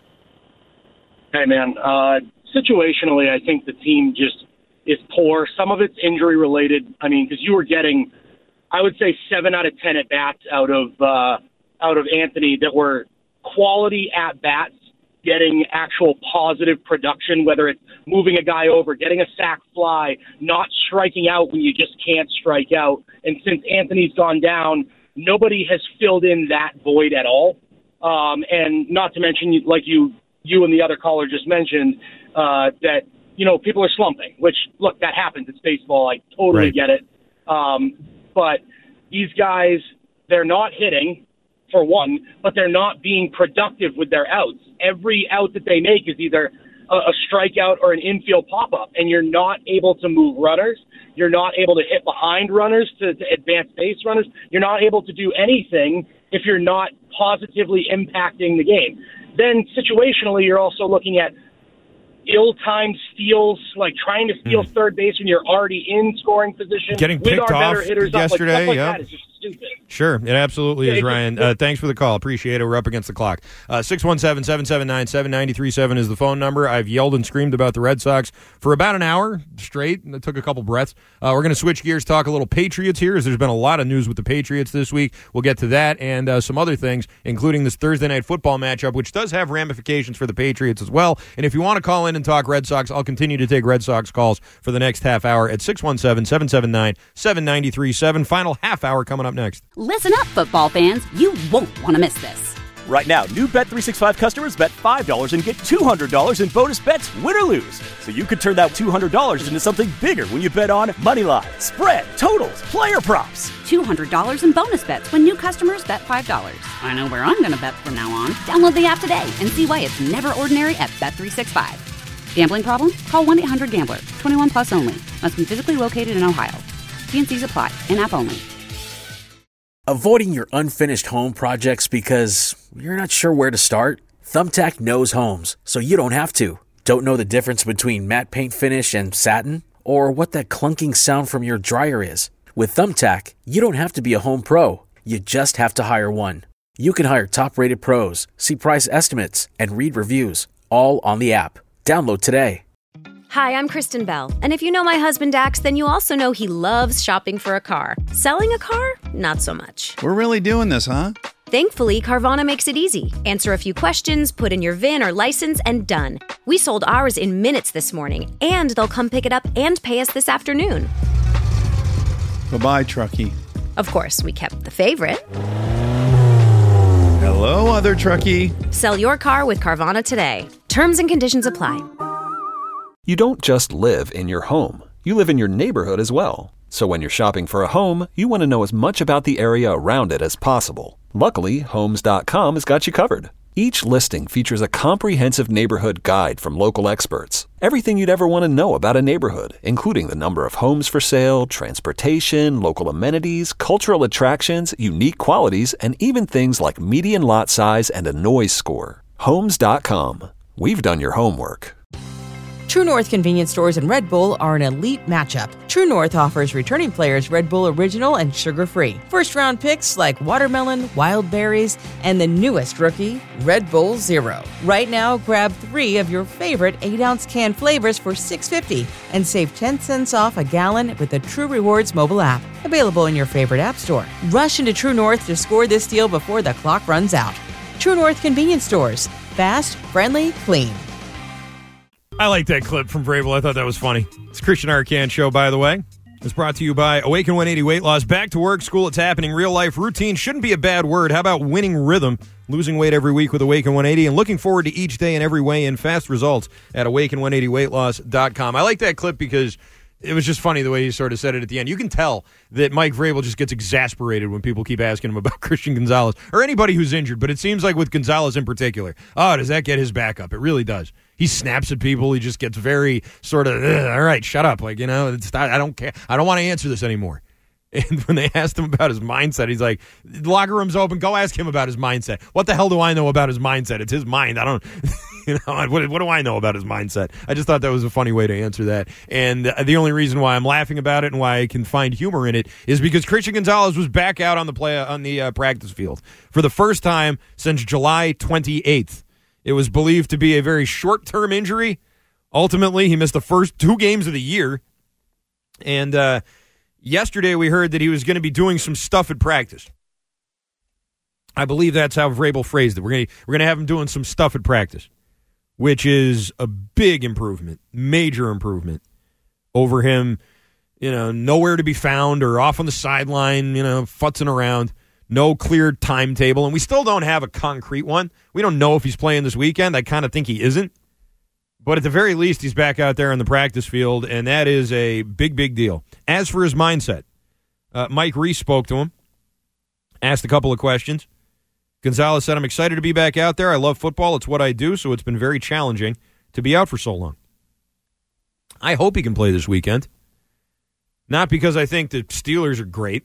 Hey, man. Situationally, I think the team just is poor. Some of it's injury-related. I mean, because you were getting, I would say, 7 out of 10 at-bats out of Anthony that were quality at-bats, getting actual positive production, whether it's moving a guy over, getting a sac fly, not striking out when you just can't strike out. And since Anthony's gone down, nobody has filled in that void at all. And not to mention, like you and the other caller just mentioned, that, people are slumping, which, look, that happens. It's baseball. I totally get it. But these guys, they're not hitting, for one, but they're not being productive with their outs. Every out that they make is either a strikeout or an infield pop-up, and you're not able to move runners. You're not able to hit behind runners to advance base runners. You're not able to do anything if you're not positively impacting the game. Then situationally, you're also looking at ill-timed steals, like trying to steal third base when you're already in scoring position. Getting picked off yesterday. Stuff like that is just stupid. Sure, it absolutely is, Ryan. Thanks for the call. Appreciate it. We're up against the clock. 617-779-7937 is the phone number. I've yelled and screamed about the Red Sox for about an hour straight, and I took a couple breaths. We're going to switch gears, talk a little Patriots here, as there's been a lot of news with the Patriots this week. We'll get to that and some other things, including this Thursday Night Football matchup, which does have ramifications for the Patriots as well. And if you want to call in and talk Red Sox, I'll continue to take Red Sox calls for the next half hour at 617-779-7937. Final half hour coming up next. Listen up, football fans. You won't want to miss this. Right now, new Bet365 customers bet $5 and get $200 in bonus bets, win or lose. So you could turn that $200 into something bigger when you bet on money line, spread, totals, player props. $200 in bonus bets when new customers bet $5. I know where I'm going to bet from now on. Download the app today and see why it's never ordinary at Bet365. Gambling problem? Call 1-800-GAMBLER. 21 plus only. Must be physically located in Ohio. T&Cs apply. In-app only. Avoiding your unfinished home projects because you're not sure where to start? Thumbtack knows homes, so you don't have to. Don't know the difference between matte paint finish and satin? Or what that clunking sound from your dryer is? With Thumbtack, you don't have to be a home pro. You just have to hire one. You can hire top-rated pros, see price estimates, and read reviews, all on the app. Download today. Hi, I'm Kristen Bell, and if you know my husband Dax, then you also know he loves shopping for a car. Selling a car? Not so much. We're really doing this, huh? Thankfully, Carvana makes it easy. Answer a few questions, put in your VIN or license, and done. We sold ours in minutes this morning, and they'll come pick it up and pay us this afternoon. Bye-bye, Truckee. Of course, we kept the favorite. Hello, other Truckee. Sell your car with Carvana today. Terms and conditions apply. You don't just live in your home. You live in your neighborhood as well. So when you're shopping for a home, you want to know as much about the area around it as possible. Luckily, Homes.com has got you covered. Each listing features a comprehensive neighborhood guide from local experts. Everything you'd ever want to know about a neighborhood, including the number of homes for sale, transportation, local amenities, cultural attractions, unique qualities, and even things like median lot size and a noise score. Homes.com. We've done your homework. True North convenience stores and Red Bull are an elite matchup. True North offers returning players Red Bull Original and sugar-free. First-round picks like watermelon, wild berries, and the newest rookie, Red Bull Zero. Right now, grab 3 of your favorite 8-ounce can flavors for $6.50 and save 10 cents off a gallon with the True Rewards mobile app. Available in your favorite app store. Rush into True North to score this deal before the clock runs out. True North convenience stores. Fast, friendly, clean. I like that clip from Vrabel. I thought that was funny. It's Christian Arcand Show, by the way. It's brought to you by Awaken 180 Weight Loss. Back to work, school, it's happening. Real life routine shouldn't be a bad word. How about winning rhythm? Losing weight every week with Awaken 180 and looking forward to each day in every way and fast results at Awaken180weightloss.com. I like that clip because it was just funny the way he sort of said it at the end. You can tell that Mike Vrabel just gets exasperated when people keep asking him about Christian Gonzalez or anybody who's injured, but it seems like with Gonzalez in particular, does that get his back up? It really does. He snaps at people. He just gets very sort of, all right, shut up. Like, I don't care. I don't want to answer this anymore. And when they asked him about his mindset, he's like, the locker room's open. Go ask him about his mindset. What the hell do I know about his mindset? It's his mind. I don't, what do I know about his mindset? I just thought that was a funny way to answer that. And the only reason why I'm laughing about it and why I can find humor in it is because Christian Gonzalez was back out on the practice field for the first time since July 28th. It was believed to be a very short-term injury. Ultimately, he missed the first 2 games of the year. And, yesterday, we heard that he was going to be doing some stuff at practice. I believe that's how Vrabel phrased it. We're going to have him doing some stuff at practice, which is a big improvement, major improvement over him, nowhere to be found or off on the sideline, futzing around, no clear timetable. And we still don't have a concrete one. We don't know if he's playing this weekend. I kind of think he isn't. But at the very least, he's back out there on the practice field, and that is a big, big deal. As for his mindset, Mike Reese spoke to him, asked a couple of questions. Gonzalez said, I'm excited to be back out there. I love football. It's what I do, so it's been very challenging to be out for so long. I hope he can play this weekend. Not because I think the Steelers are great,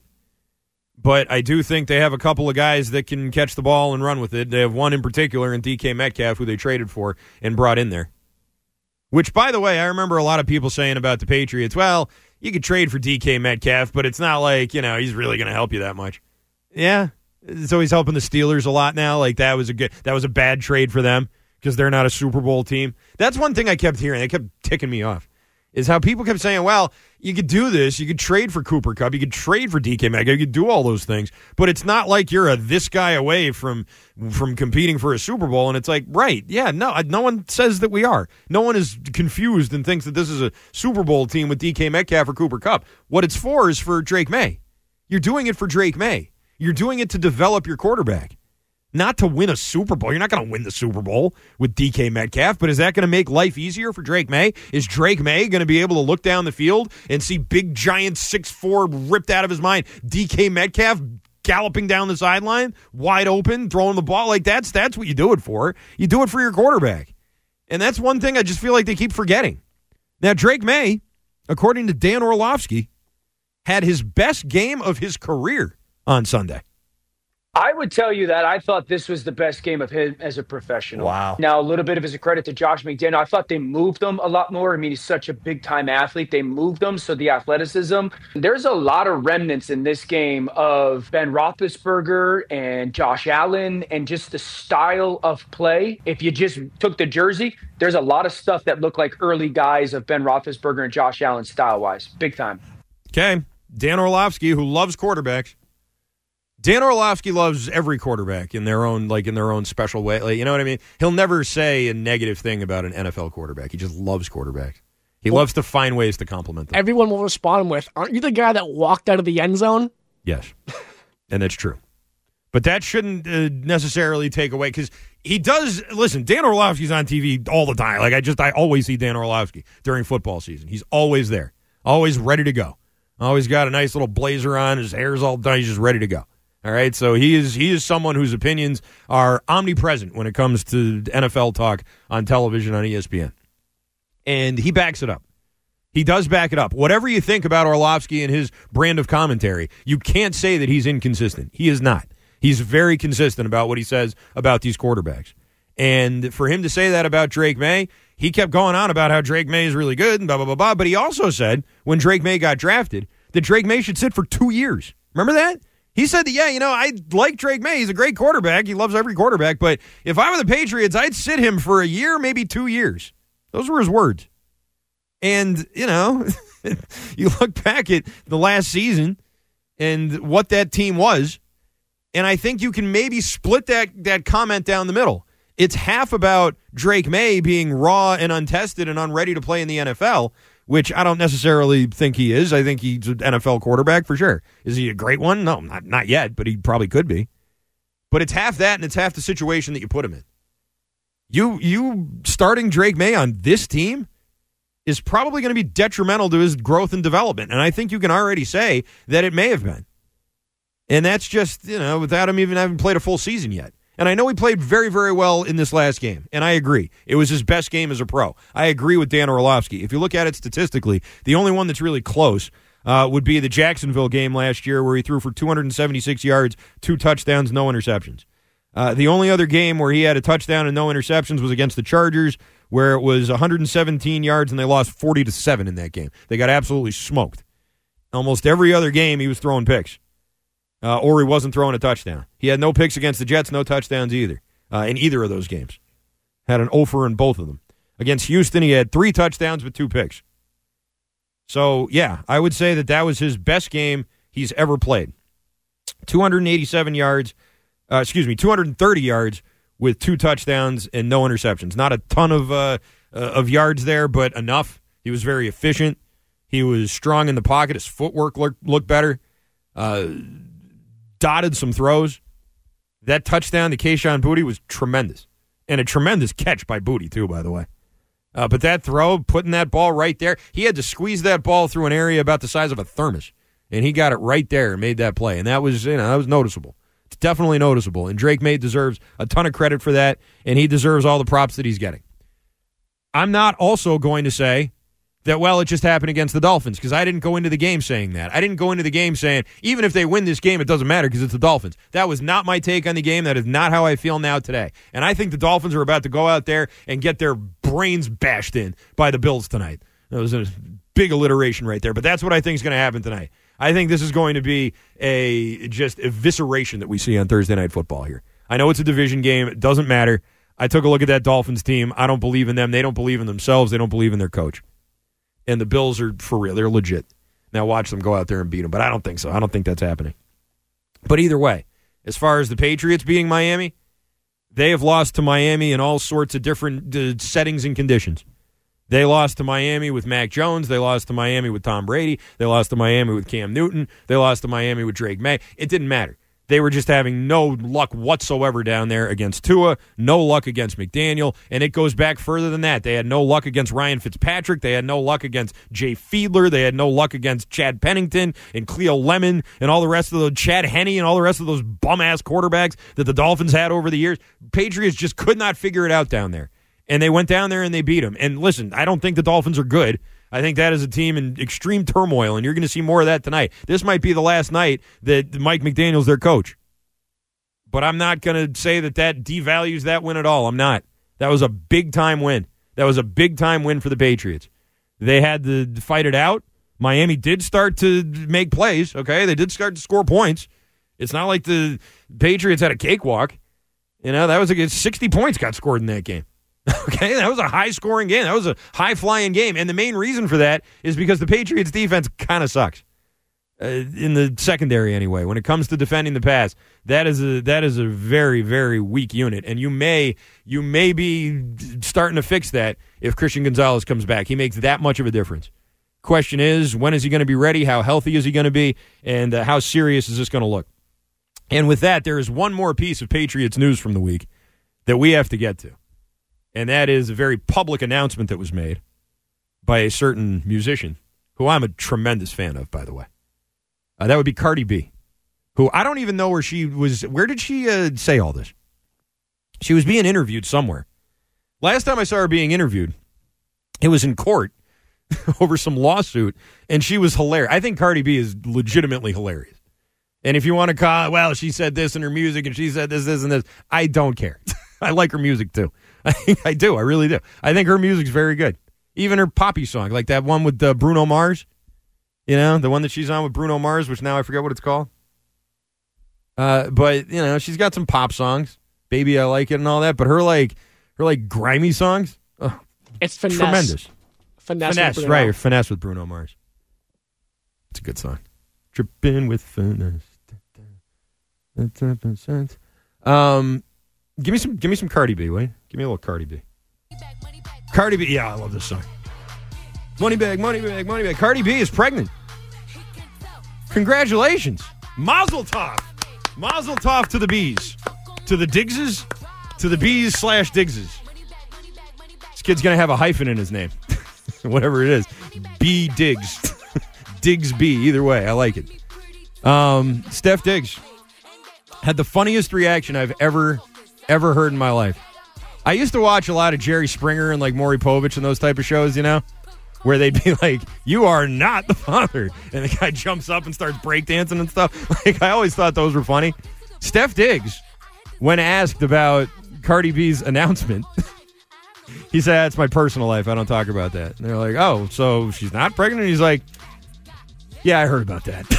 but I do think they have a couple of guys that can catch the ball and run with it. They have one in particular in DK Metcalf, who they traded for and brought in there. Which, by the way, I remember a lot of people saying about the Patriots, well, you could trade for DK Metcalf, but it's not like, he's really going to help you that much. Yeah, so he's helping the Steelers a lot now. Like, that was a bad trade for them because they're not a Super Bowl team. That's one thing I kept hearing. They kept ticking me off, is how people kept saying, well, you could do this. You could trade for Cooper Kupp. You could trade for DK Metcalf. You could do all those things. But it's not like you're this guy away from competing for a Super Bowl. And it's like, right, yeah, no one says that we are. No one is confused and thinks that this is a Super Bowl team with DK Metcalf or Cooper Kupp. What it's for is for Drake May. You're doing it for Drake May. You're doing it to develop your quarterback. Not to win a Super Bowl. You're not going to win the Super Bowl with DK Metcalf, but is that going to make life easier for Drake May? Is Drake May going to be able to look down the field and see big, giant, 6'4", ripped out of his mind DK Metcalf galloping down the sideline, wide open, throwing the ball? Like, that's what you do it for. You do it for your quarterback. And that's one thing I just feel like they keep forgetting. Now, Drake May, according to Dan Orlovsky, had his best game of his career on Sunday. I would tell you that I thought this was the best game of him as a professional. Wow. Now, a little bit of his credit to Josh McDaniel. I thought they moved him a lot more. I mean, he's such a big-time athlete. They moved him, so the athleticism. There's a lot of remnants in this game of Ben Roethlisberger and Josh Allen and just the style of play. If you just took the jersey, there's a lot of stuff that looked like early guys of Ben Roethlisberger and Josh Allen style-wise. Big time. Okay. Dan Orlovsky, who loves quarterbacks. Dan Orlovsky loves every quarterback in their own special way. Like, you know what I mean? He'll never say a negative thing about an NFL quarterback. He just loves quarterbacks. He loves to find ways to compliment them. Everyone will respond with, aren't you the guy that walked out of the end zone? Yes. And that's true. But that shouldn't necessarily take away, because he does, listen, Dan Orlovsky's on TV all the time. Like, I always see Dan Orlovsky during football season. He's always there. Always ready to go. Always got a nice little blazer on. His hair's all done. He's just ready to go. All right, so he is someone whose opinions are omnipresent when it comes to NFL talk on television on ESPN. And he backs it up. He does back it up. Whatever you think about Orlovsky and his brand of commentary, you can't say that he's inconsistent. He is not. He's very consistent about what he says about these quarterbacks. And for him to say that about Drake May, he kept going on about how Drake May is really good and blah, blah, blah, blah. But he also said, when Drake May got drafted, that Drake May should sit for 2 years. Remember that? He said that, yeah, I like Drake May. He's a great quarterback. He loves every quarterback. But if I were the Patriots, I'd sit him for a year, maybe 2 years. Those were his words. And, you look back at the last season and what that team was, and I think you can maybe split that comment down the middle. It's half about Drake May being raw and untested and unready to play in the NFL, which I don't necessarily think he is. I think he's an NFL quarterback for sure. Is he a great one? No, not yet, but he probably could be. But it's half that, and it's half the situation that you put him in. You starting Drake May on this team is probably going to be detrimental to his growth and development. And I think you can already say that it may have been. And that's just, without him even having played a full season yet. And I know he played very, very well in this last game. And I agree. It was his best game as a pro. I agree with Dan Orlovsky. If you look at it statistically, the only one that's really close would be the Jacksonville game last year where he threw for 276 yards, 2 touchdowns, no interceptions. The only other game where he had a touchdown and no interceptions was against the Chargers, where it was 117 yards and they lost 40-7 in that game. They got absolutely smoked. Almost every other game he was throwing picks, or he wasn't throwing a touchdown. He had no picks against the Jets, no touchdowns either in either of those games. Had an offer in both of them. Against Houston, he had 3 touchdowns with 2 picks. So, yeah, I would say that was his best game he's ever played. 230 yards with 2 touchdowns and no interceptions. Not a ton of yards there, but enough. He was very efficient. He was strong in the pocket. His footwork looked better. Dotted some throws. That touchdown to Kayshon Boutte was tremendous. And a tremendous catch by Boutte, too, by the way. But that throw, putting that ball right there, he had to squeeze that ball through an area about the size of a thermos. And he got it right there and made that play. And that was noticeable. It's definitely noticeable. And Drake May deserves a ton of credit for that, and he deserves all the props that he's getting. I'm not also going to say that, well, it just happened against the Dolphins, because I didn't go into the game saying that. I didn't go into the game saying, even if they win this game, it doesn't matter because it's the Dolphins. That was not my take on the game. That is not how I feel now today. And I think the Dolphins are about to go out there and get their brains bashed in by the Bills tonight. That was a big alliteration right there, but that's what I think is going to happen tonight. I think this is going to be a just evisceration that we see on Thursday Night Football here. I know it's a division game. It doesn't matter. I took a look at that Dolphins team. I don't believe in them. They don't believe in themselves. They don't believe in their coach. And the Bills are for real. They're legit. Now watch them go out there and beat them, but I don't think so. I don't think that's happening. But either way, as far as the Patriots beating Miami, they have lost to Miami in all sorts of different settings and conditions. They lost to Miami with Mac Jones. They lost to Miami with Tom Brady. They lost to Miami with Cam Newton. They lost to Miami with Drake May. It didn't matter. They were just having no luck whatsoever down there against Tua, no luck against McDaniel, and it goes back further than that. They had no luck against Ryan Fitzpatrick. They had no luck against Jay Fiedler. They had no luck against Chad Pennington and Cleo Lemon and all the rest of those, Chad Henne and all the rest of those bum-ass quarterbacks that the Dolphins had over the years. Patriots just could not figure it out down there. And they went down there and they beat them. And listen, I don't think the Dolphins are good. I think that is a team in extreme turmoil, and you're going to see more of that tonight. This might be the last night that Mike McDaniel's their coach. But I'm not going to say that devalues that win at all. I'm not. That was a big-time win. That was a big-time win for the Patriots. They had to fight it out. Miami did start to make plays, okay? They did start to score points. It's not like the Patriots had a cakewalk. That was 60 points got scored in that game. Okay, that was a high-scoring game. That was a high-flying game. And the main reason for that is because the Patriots' defense kind of sucks. In the secondary anyway. When it comes to defending the pass, that is a very, very weak unit. And you may be starting to fix that if Christian Gonzalez comes back. He makes that much of a difference. Question is, when is he going to be ready? How healthy is he going to be? And how serious is this going to look? And with that, there is one more piece of Patriots news from the week that we have to get to. And that is a very public announcement that was made by a certain musician who I'm a tremendous fan of, by the way. That would be Cardi B, who I don't even know where she was. Where did she say all this? She was being interviewed somewhere. Last time I saw her being interviewed, it was in court over some lawsuit, and she was hilarious. I think Cardi B is legitimately hilarious. And if you want to call, well, she said this in her music, and she said this, and this, I don't care. I like her music, too. I do. I really do. I think her music's very good. Even her poppy song, like that one with Bruno Mars. The one that she's on with Bruno Mars, which now I forget what it's called. But, she's got some pop songs. Baby, I Like It and all that. But her grimy songs, it's finesse. Tremendous. Finesse, right. Finesse with Bruno Mars. It's a good song. Tripping with finesse. Give me some Cardi B, wait. Give me a little Cardi B. Cardi B, yeah, I love this song. Money bag, money bag, money bag. Cardi B is pregnant. Congratulations. Mazel tov. Mazel tov to the bees. To the Diggses. To the bees /Diggses. This kid's going to have a hyphen in his name. whatever it is. B. Diggs. Diggs B. Either way, I like it. Steph Diggs had the funniest reaction I've ever heard in my life. I used to watch a lot of Jerry Springer and like Maury Povich and those type of shows, where they'd be like, "You are not the father," and the guy jumps up and starts breakdancing and stuff. Like, I always thought those were funny. Steph Diggs, when asked about Cardi B's announcement, he said, "That's my personal life. I don't talk about that." And they're like, "Oh, so she's not pregnant?" And he's like, "Yeah, I heard about that."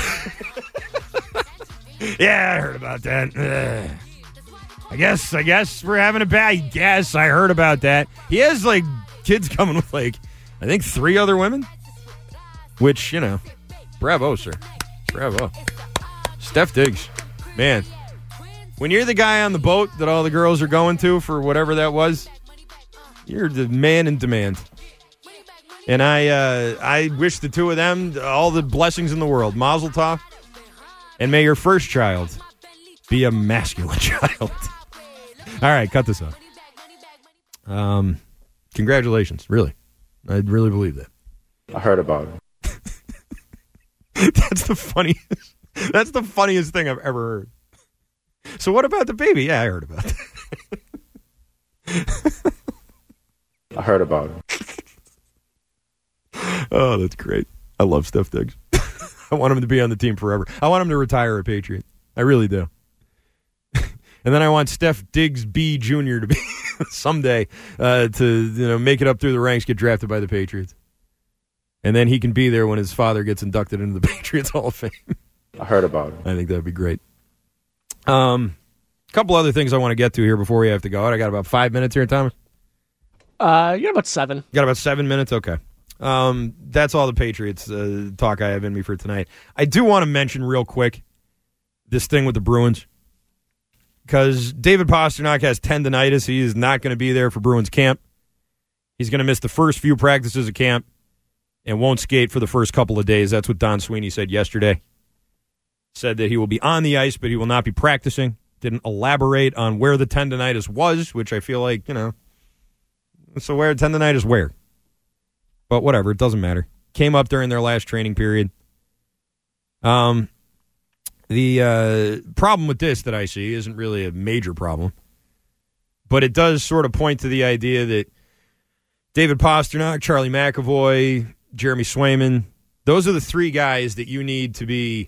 Yeah, I heard about that. I guess we're having a bad. Yes, I heard about that. He has like kids coming with like, I think 3 other women. Which, bravo, sir. Bravo. Steph Diggs. Man, when you're the guy on the boat that all the girls are going to for whatever that was, you're the man in demand. And I wish the two of them all the blessings in the world. Mazel tov. And may your first child be a masculine child. All right, cut this off. Congratulations, really. I really believe that. I heard about it. That's the funniest thing I've ever heard. So what about the baby? Yeah, I heard about it. I heard about it. Oh, that's great. I love Steph Diggs. I want him to be on the team forever. I want him to retire a Patriot. I really do. And then I want Steph Diggs B. Jr. to be someday to make it up through the ranks, get drafted by the Patriots. And then he can be there when his father gets inducted into the Patriots Hall of Fame. I heard about it. I think that'd be great. Couple other things I want to get to here before we have to go out. I got about 5 minutes here, Thomas. You got about 7. You got about 7 minutes? Okay. That's all the Patriots talk I have in me for tonight. I do want to mention real quick this thing with the Bruins, because David Pastrnak has tendonitis. He is not going to be there for Bruins camp. He's going to miss the first few practices of camp and won't skate for the first couple of days. That's what Don Sweeney said yesterday. Said that he will be on the ice, but he will not be practicing. Didn't elaborate on where the tendonitis was, which I feel like, so where tendonitis where? But whatever, it doesn't matter. Came up during their last training period. The problem with this that I see isn't really a major problem, but it does sort of point to the idea that David Pastrnak, Charlie McAvoy, Jeremy Swayman, those are the 3 guys that you need to be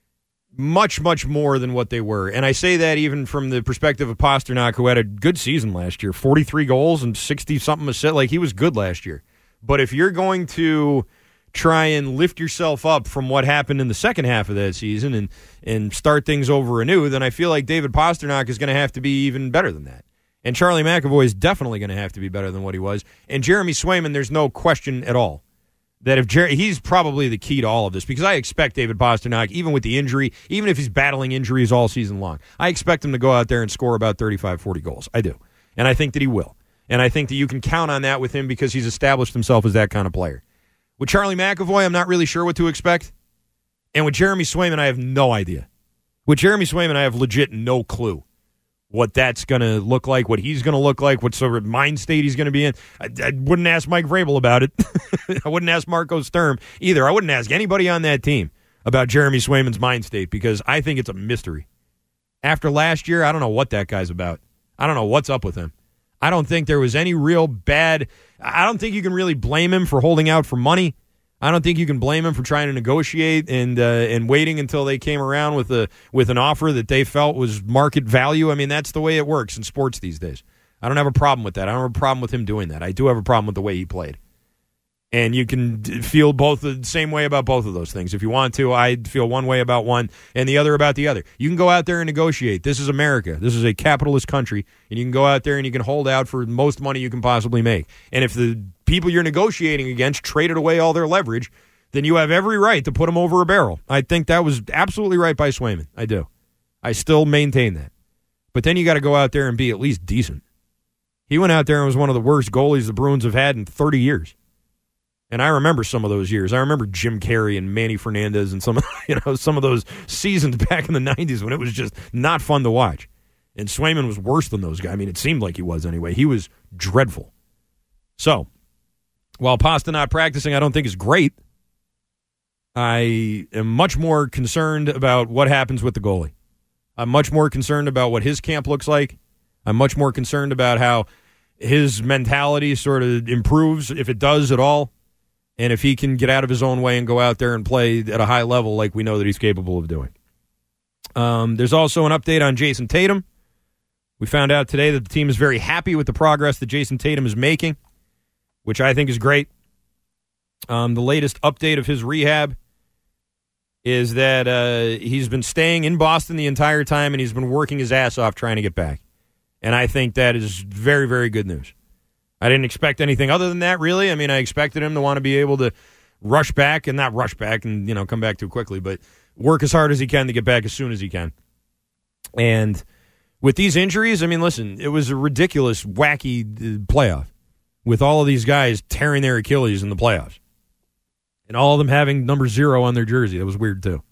much, much more than what they were. And I say that even from the perspective of Pastrnak, who had a good season last year, 43 goals and 60-something assists. Like, he was good last year. But if you're going to try and lift yourself up from what happened in the second half of that season and start things over anew, then I feel like David Pastrnak is going to have to be even better than that. And Charlie McAvoy is definitely going to have to be better than what he was. And Jeremy Swayman, there's no question at all that if he's probably the key to all of this, because I expect David Pastrnak, even with the injury, even if he's battling injuries all season long, I expect him to go out there and score about 35, 40 goals. I do. And I think that he will. And I think that you can count on that with him because he's established himself as that kind of player. With Charlie McAvoy, I'm not really sure what to expect. And with Jeremy Swayman, I have no idea. With Jeremy Swayman, I have legit no clue what that's going to look like, what he's going to look like, what sort of mind state he's going to be in. I wouldn't ask Mike Vrabel about it. I wouldn't ask Marco Sturm either. I wouldn't ask anybody on that team about Jeremy Swayman's mind state because I think it's a mystery. After last year, I don't know what that guy's about. I don't know what's up with him. I don't think there was any real bad. I don't think you can really blame him for holding out for money. I don't think you can blame him for trying to negotiate and waiting until they came around with an offer that they felt was market value. I mean, that's the way it works in sports these days. I don't have a problem with that. I don't have a problem with him doing that. I do have a problem with the way he played. And you can feel both the same way about both of those things. If you want to, I'd feel one way about one and the other about the other. You can go out there and negotiate. This is America. This is a capitalist country. And you can go out there and you can hold out for the most money you can possibly make. And if the people you're negotiating against traded away all their leverage, then you have every right to put them over a barrel. I think that was absolutely right by Swayman. I do. I still maintain that. But then you got to go out there and be at least decent. He went out there and was one of the worst goalies the Bruins have had in 30 years. And I remember some of those years. I remember Jim Carrey and Manny Fernandez and some of those seasons back in the 90s when it was just not fun to watch. And Swayman was worse than those guys. I mean, it seemed like he was anyway. He was dreadful. So, while Pasta not practicing, I don't think is great. I am much more concerned about what happens with the goalie. I'm much more concerned about what his camp looks like. I'm much more concerned about how his mentality sort of improves, if it does at all, and if he can get out of his own way and go out there and play at a high level like we know that he's capable of doing. There's also an update on Jason Tatum. We found out today that the team is very happy with the progress that Jason Tatum is making, which I think is great. The latest update of his rehab is that he's been staying in Boston the entire time, and he's been working his ass off trying to get back. And I think that is very, very good news. I didn't expect anything other than that, really. I mean, I expected him to want to be able to rush back and not rush back and, come back too quickly, but work as hard as he can to get back as soon as he can. And with these injuries, I mean, listen, it was a ridiculous, wacky playoff with all of these guys tearing their Achilles in the playoffs. And all of them having number 0 on their jersey. That was weird, too.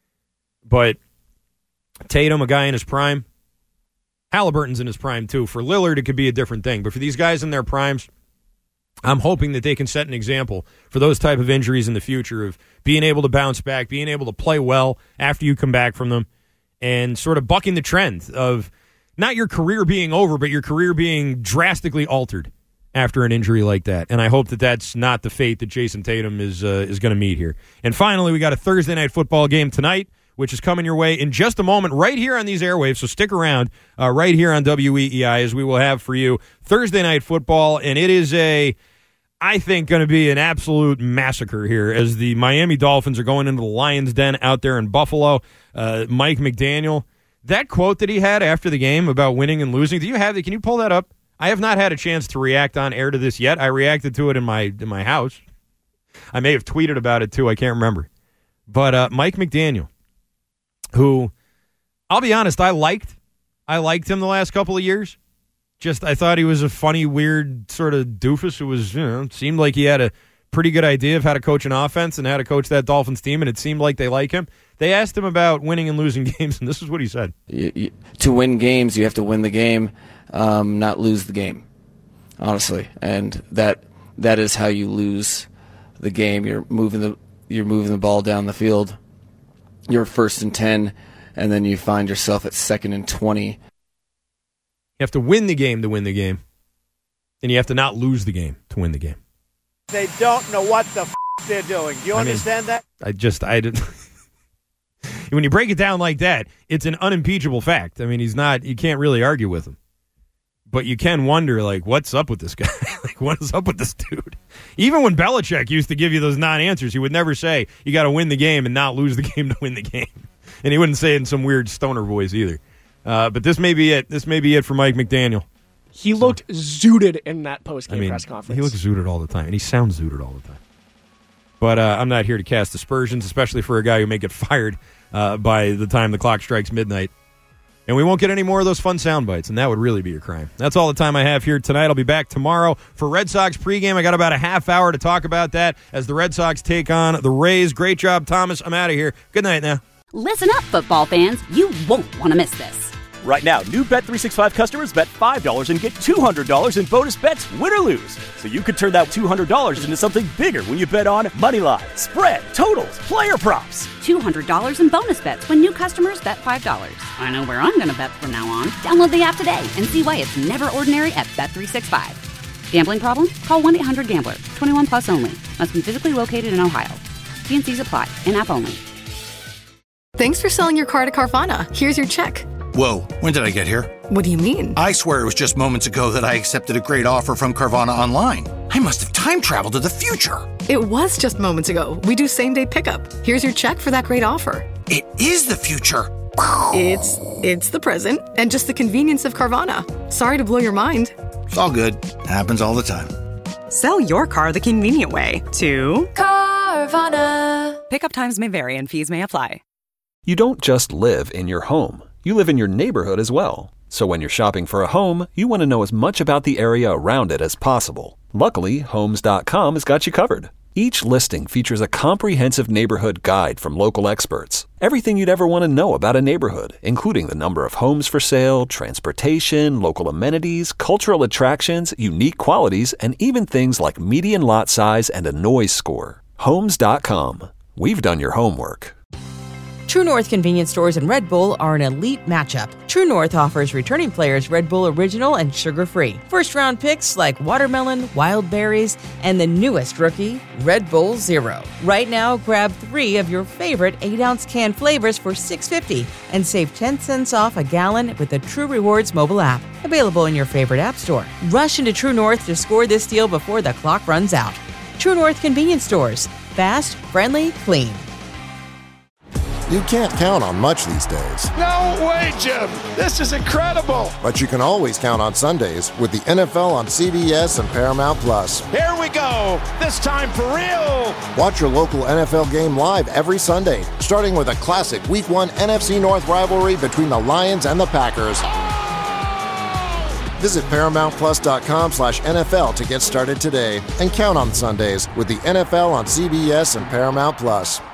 But Tatum, a guy in his prime. Halliburton's in his prime, too. For Lillard, it could be a different thing. But for these guys in their primes, I'm hoping that they can set an example for those type of injuries in the future of being able to bounce back, being able to play well after you come back from them, and sort of bucking the trend of not your career being over, but your career being drastically altered after an injury like that. And I hope that that's not the fate that Jason Tatum is going to meet here. And finally, we got a Thursday night football game tonight, which is coming your way in just a moment right here on these airwaves. So stick around right here on WEEI as we will have for you Thursday night football. And it is I think, going to be an absolute massacre here as the Miami Dolphins are going into the Lions' Den out there in Buffalo. Mike McDaniel, that quote that he had after the game about winning and losing, do you have it? Can you pull that up? I have not had a chance to react on air to this yet. I reacted to it in my house. I may have tweeted about it, too. I can't remember. But Mike McDaniel, who, I'll be honest, I liked him the last couple of years. I thought he was a funny, weird sort of doofus who was, seemed like he had a pretty good idea of how to coach an offense and how to coach that Dolphins team, and it seemed like they like him. They asked him about winning and losing games, and this is what he said. To win games, you have to win the game, not lose the game, honestly. And that is how you lose the game. You're moving the ball down the field. You're 1st and 10, and then you find yourself at 2nd and 20. You have to win the game to win the game, and you have to not lose the game to win the game. They don't know what the they're doing. Do you understand that? I didn't. When you break it down like that, it's an unimpeachable fact. I mean, you can't really argue with him. But you can wonder, what's up with this guy? What is up with this dude? Even when Belichick used to give you those non-answers, he would never say, you got to win the game and not lose the game to win the game. And he wouldn't say it in some weird stoner voice either. But this may be it. This may be it for Mike McDaniel. He looked zooted in that post-game press conference. He looks zooted all the time, and he sounds zooted all the time. But I'm not here to cast aspersions, especially for a guy who may get fired by the time the clock strikes midnight. And we won't get any more of those fun sound bites, and that would really be a crime. That's all the time I have here tonight. I'll be back tomorrow for Red Sox pregame. I got about a half hour to talk about that as the Red Sox take on the Rays. Great job, Thomas. I'm out of here. Good night now. Listen up, football fans. You won't want to miss this. Right now, new Bet365 customers bet $5 and get $200 in bonus bets, win or lose. So you could turn that $200 into something bigger when you bet on money line, spread, totals, player props. $200 in bonus bets when new customers bet $5. I know where I'm going to bet from now on. Download the app today and see why it's never ordinary at Bet365. Gambling problem? Call 1-800-GAMBLER. 21 plus only. Must be physically located in Ohio. T&Cs apply. In-app only. Thanks for selling your car to Carvana. Here's your check. Whoa, when did I get here? What do you mean? I swear it was just moments ago that I accepted a great offer from Carvana Online. I must have time traveled to the future. It was just moments ago. We do same-day pickup. Here's your check for that great offer. It is the future. It's the present and just the convenience of Carvana. Sorry to blow your mind. It's all good. Happens all the time. Sell your car the convenient way to Carvana. Pickup times may vary and fees may apply. You don't just live in your home. You live in your neighborhood as well. So when you're shopping for a home, you want to know as much about the area around it as possible. Luckily, Homes.com has got you covered. Each listing features a comprehensive neighborhood guide from local experts. Everything you'd ever want to know about a neighborhood, including the number of homes for sale, transportation, local amenities, cultural attractions, unique qualities, and even things like median lot size and a noise score. Homes.com. We've done your homework. True North convenience stores and Red Bull are an elite matchup. True North offers returning players Red Bull Original and sugar-free. First-round picks like watermelon, wild berries, and the newest rookie, Red Bull Zero. Right now, grab 3 of your favorite 8-ounce can flavors for $6.50 and save 10 cents off a gallon with the True Rewards mobile app. Available in your favorite app store. Rush into True North to score this deal before the clock runs out. True North convenience stores. Fast, friendly, clean. You can't count on much these days. No way, Jim. This is incredible. But you can always count on Sundays with the NFL on CBS and Paramount Plus. Here we go. This time for real. Watch your local NFL game live every Sunday, starting with a classic Week 1 NFC North rivalry between the Lions and the Packers. Visit ParamountPlus.com/NFL to get started today and count on Sundays with the NFL on CBS and Paramount Plus.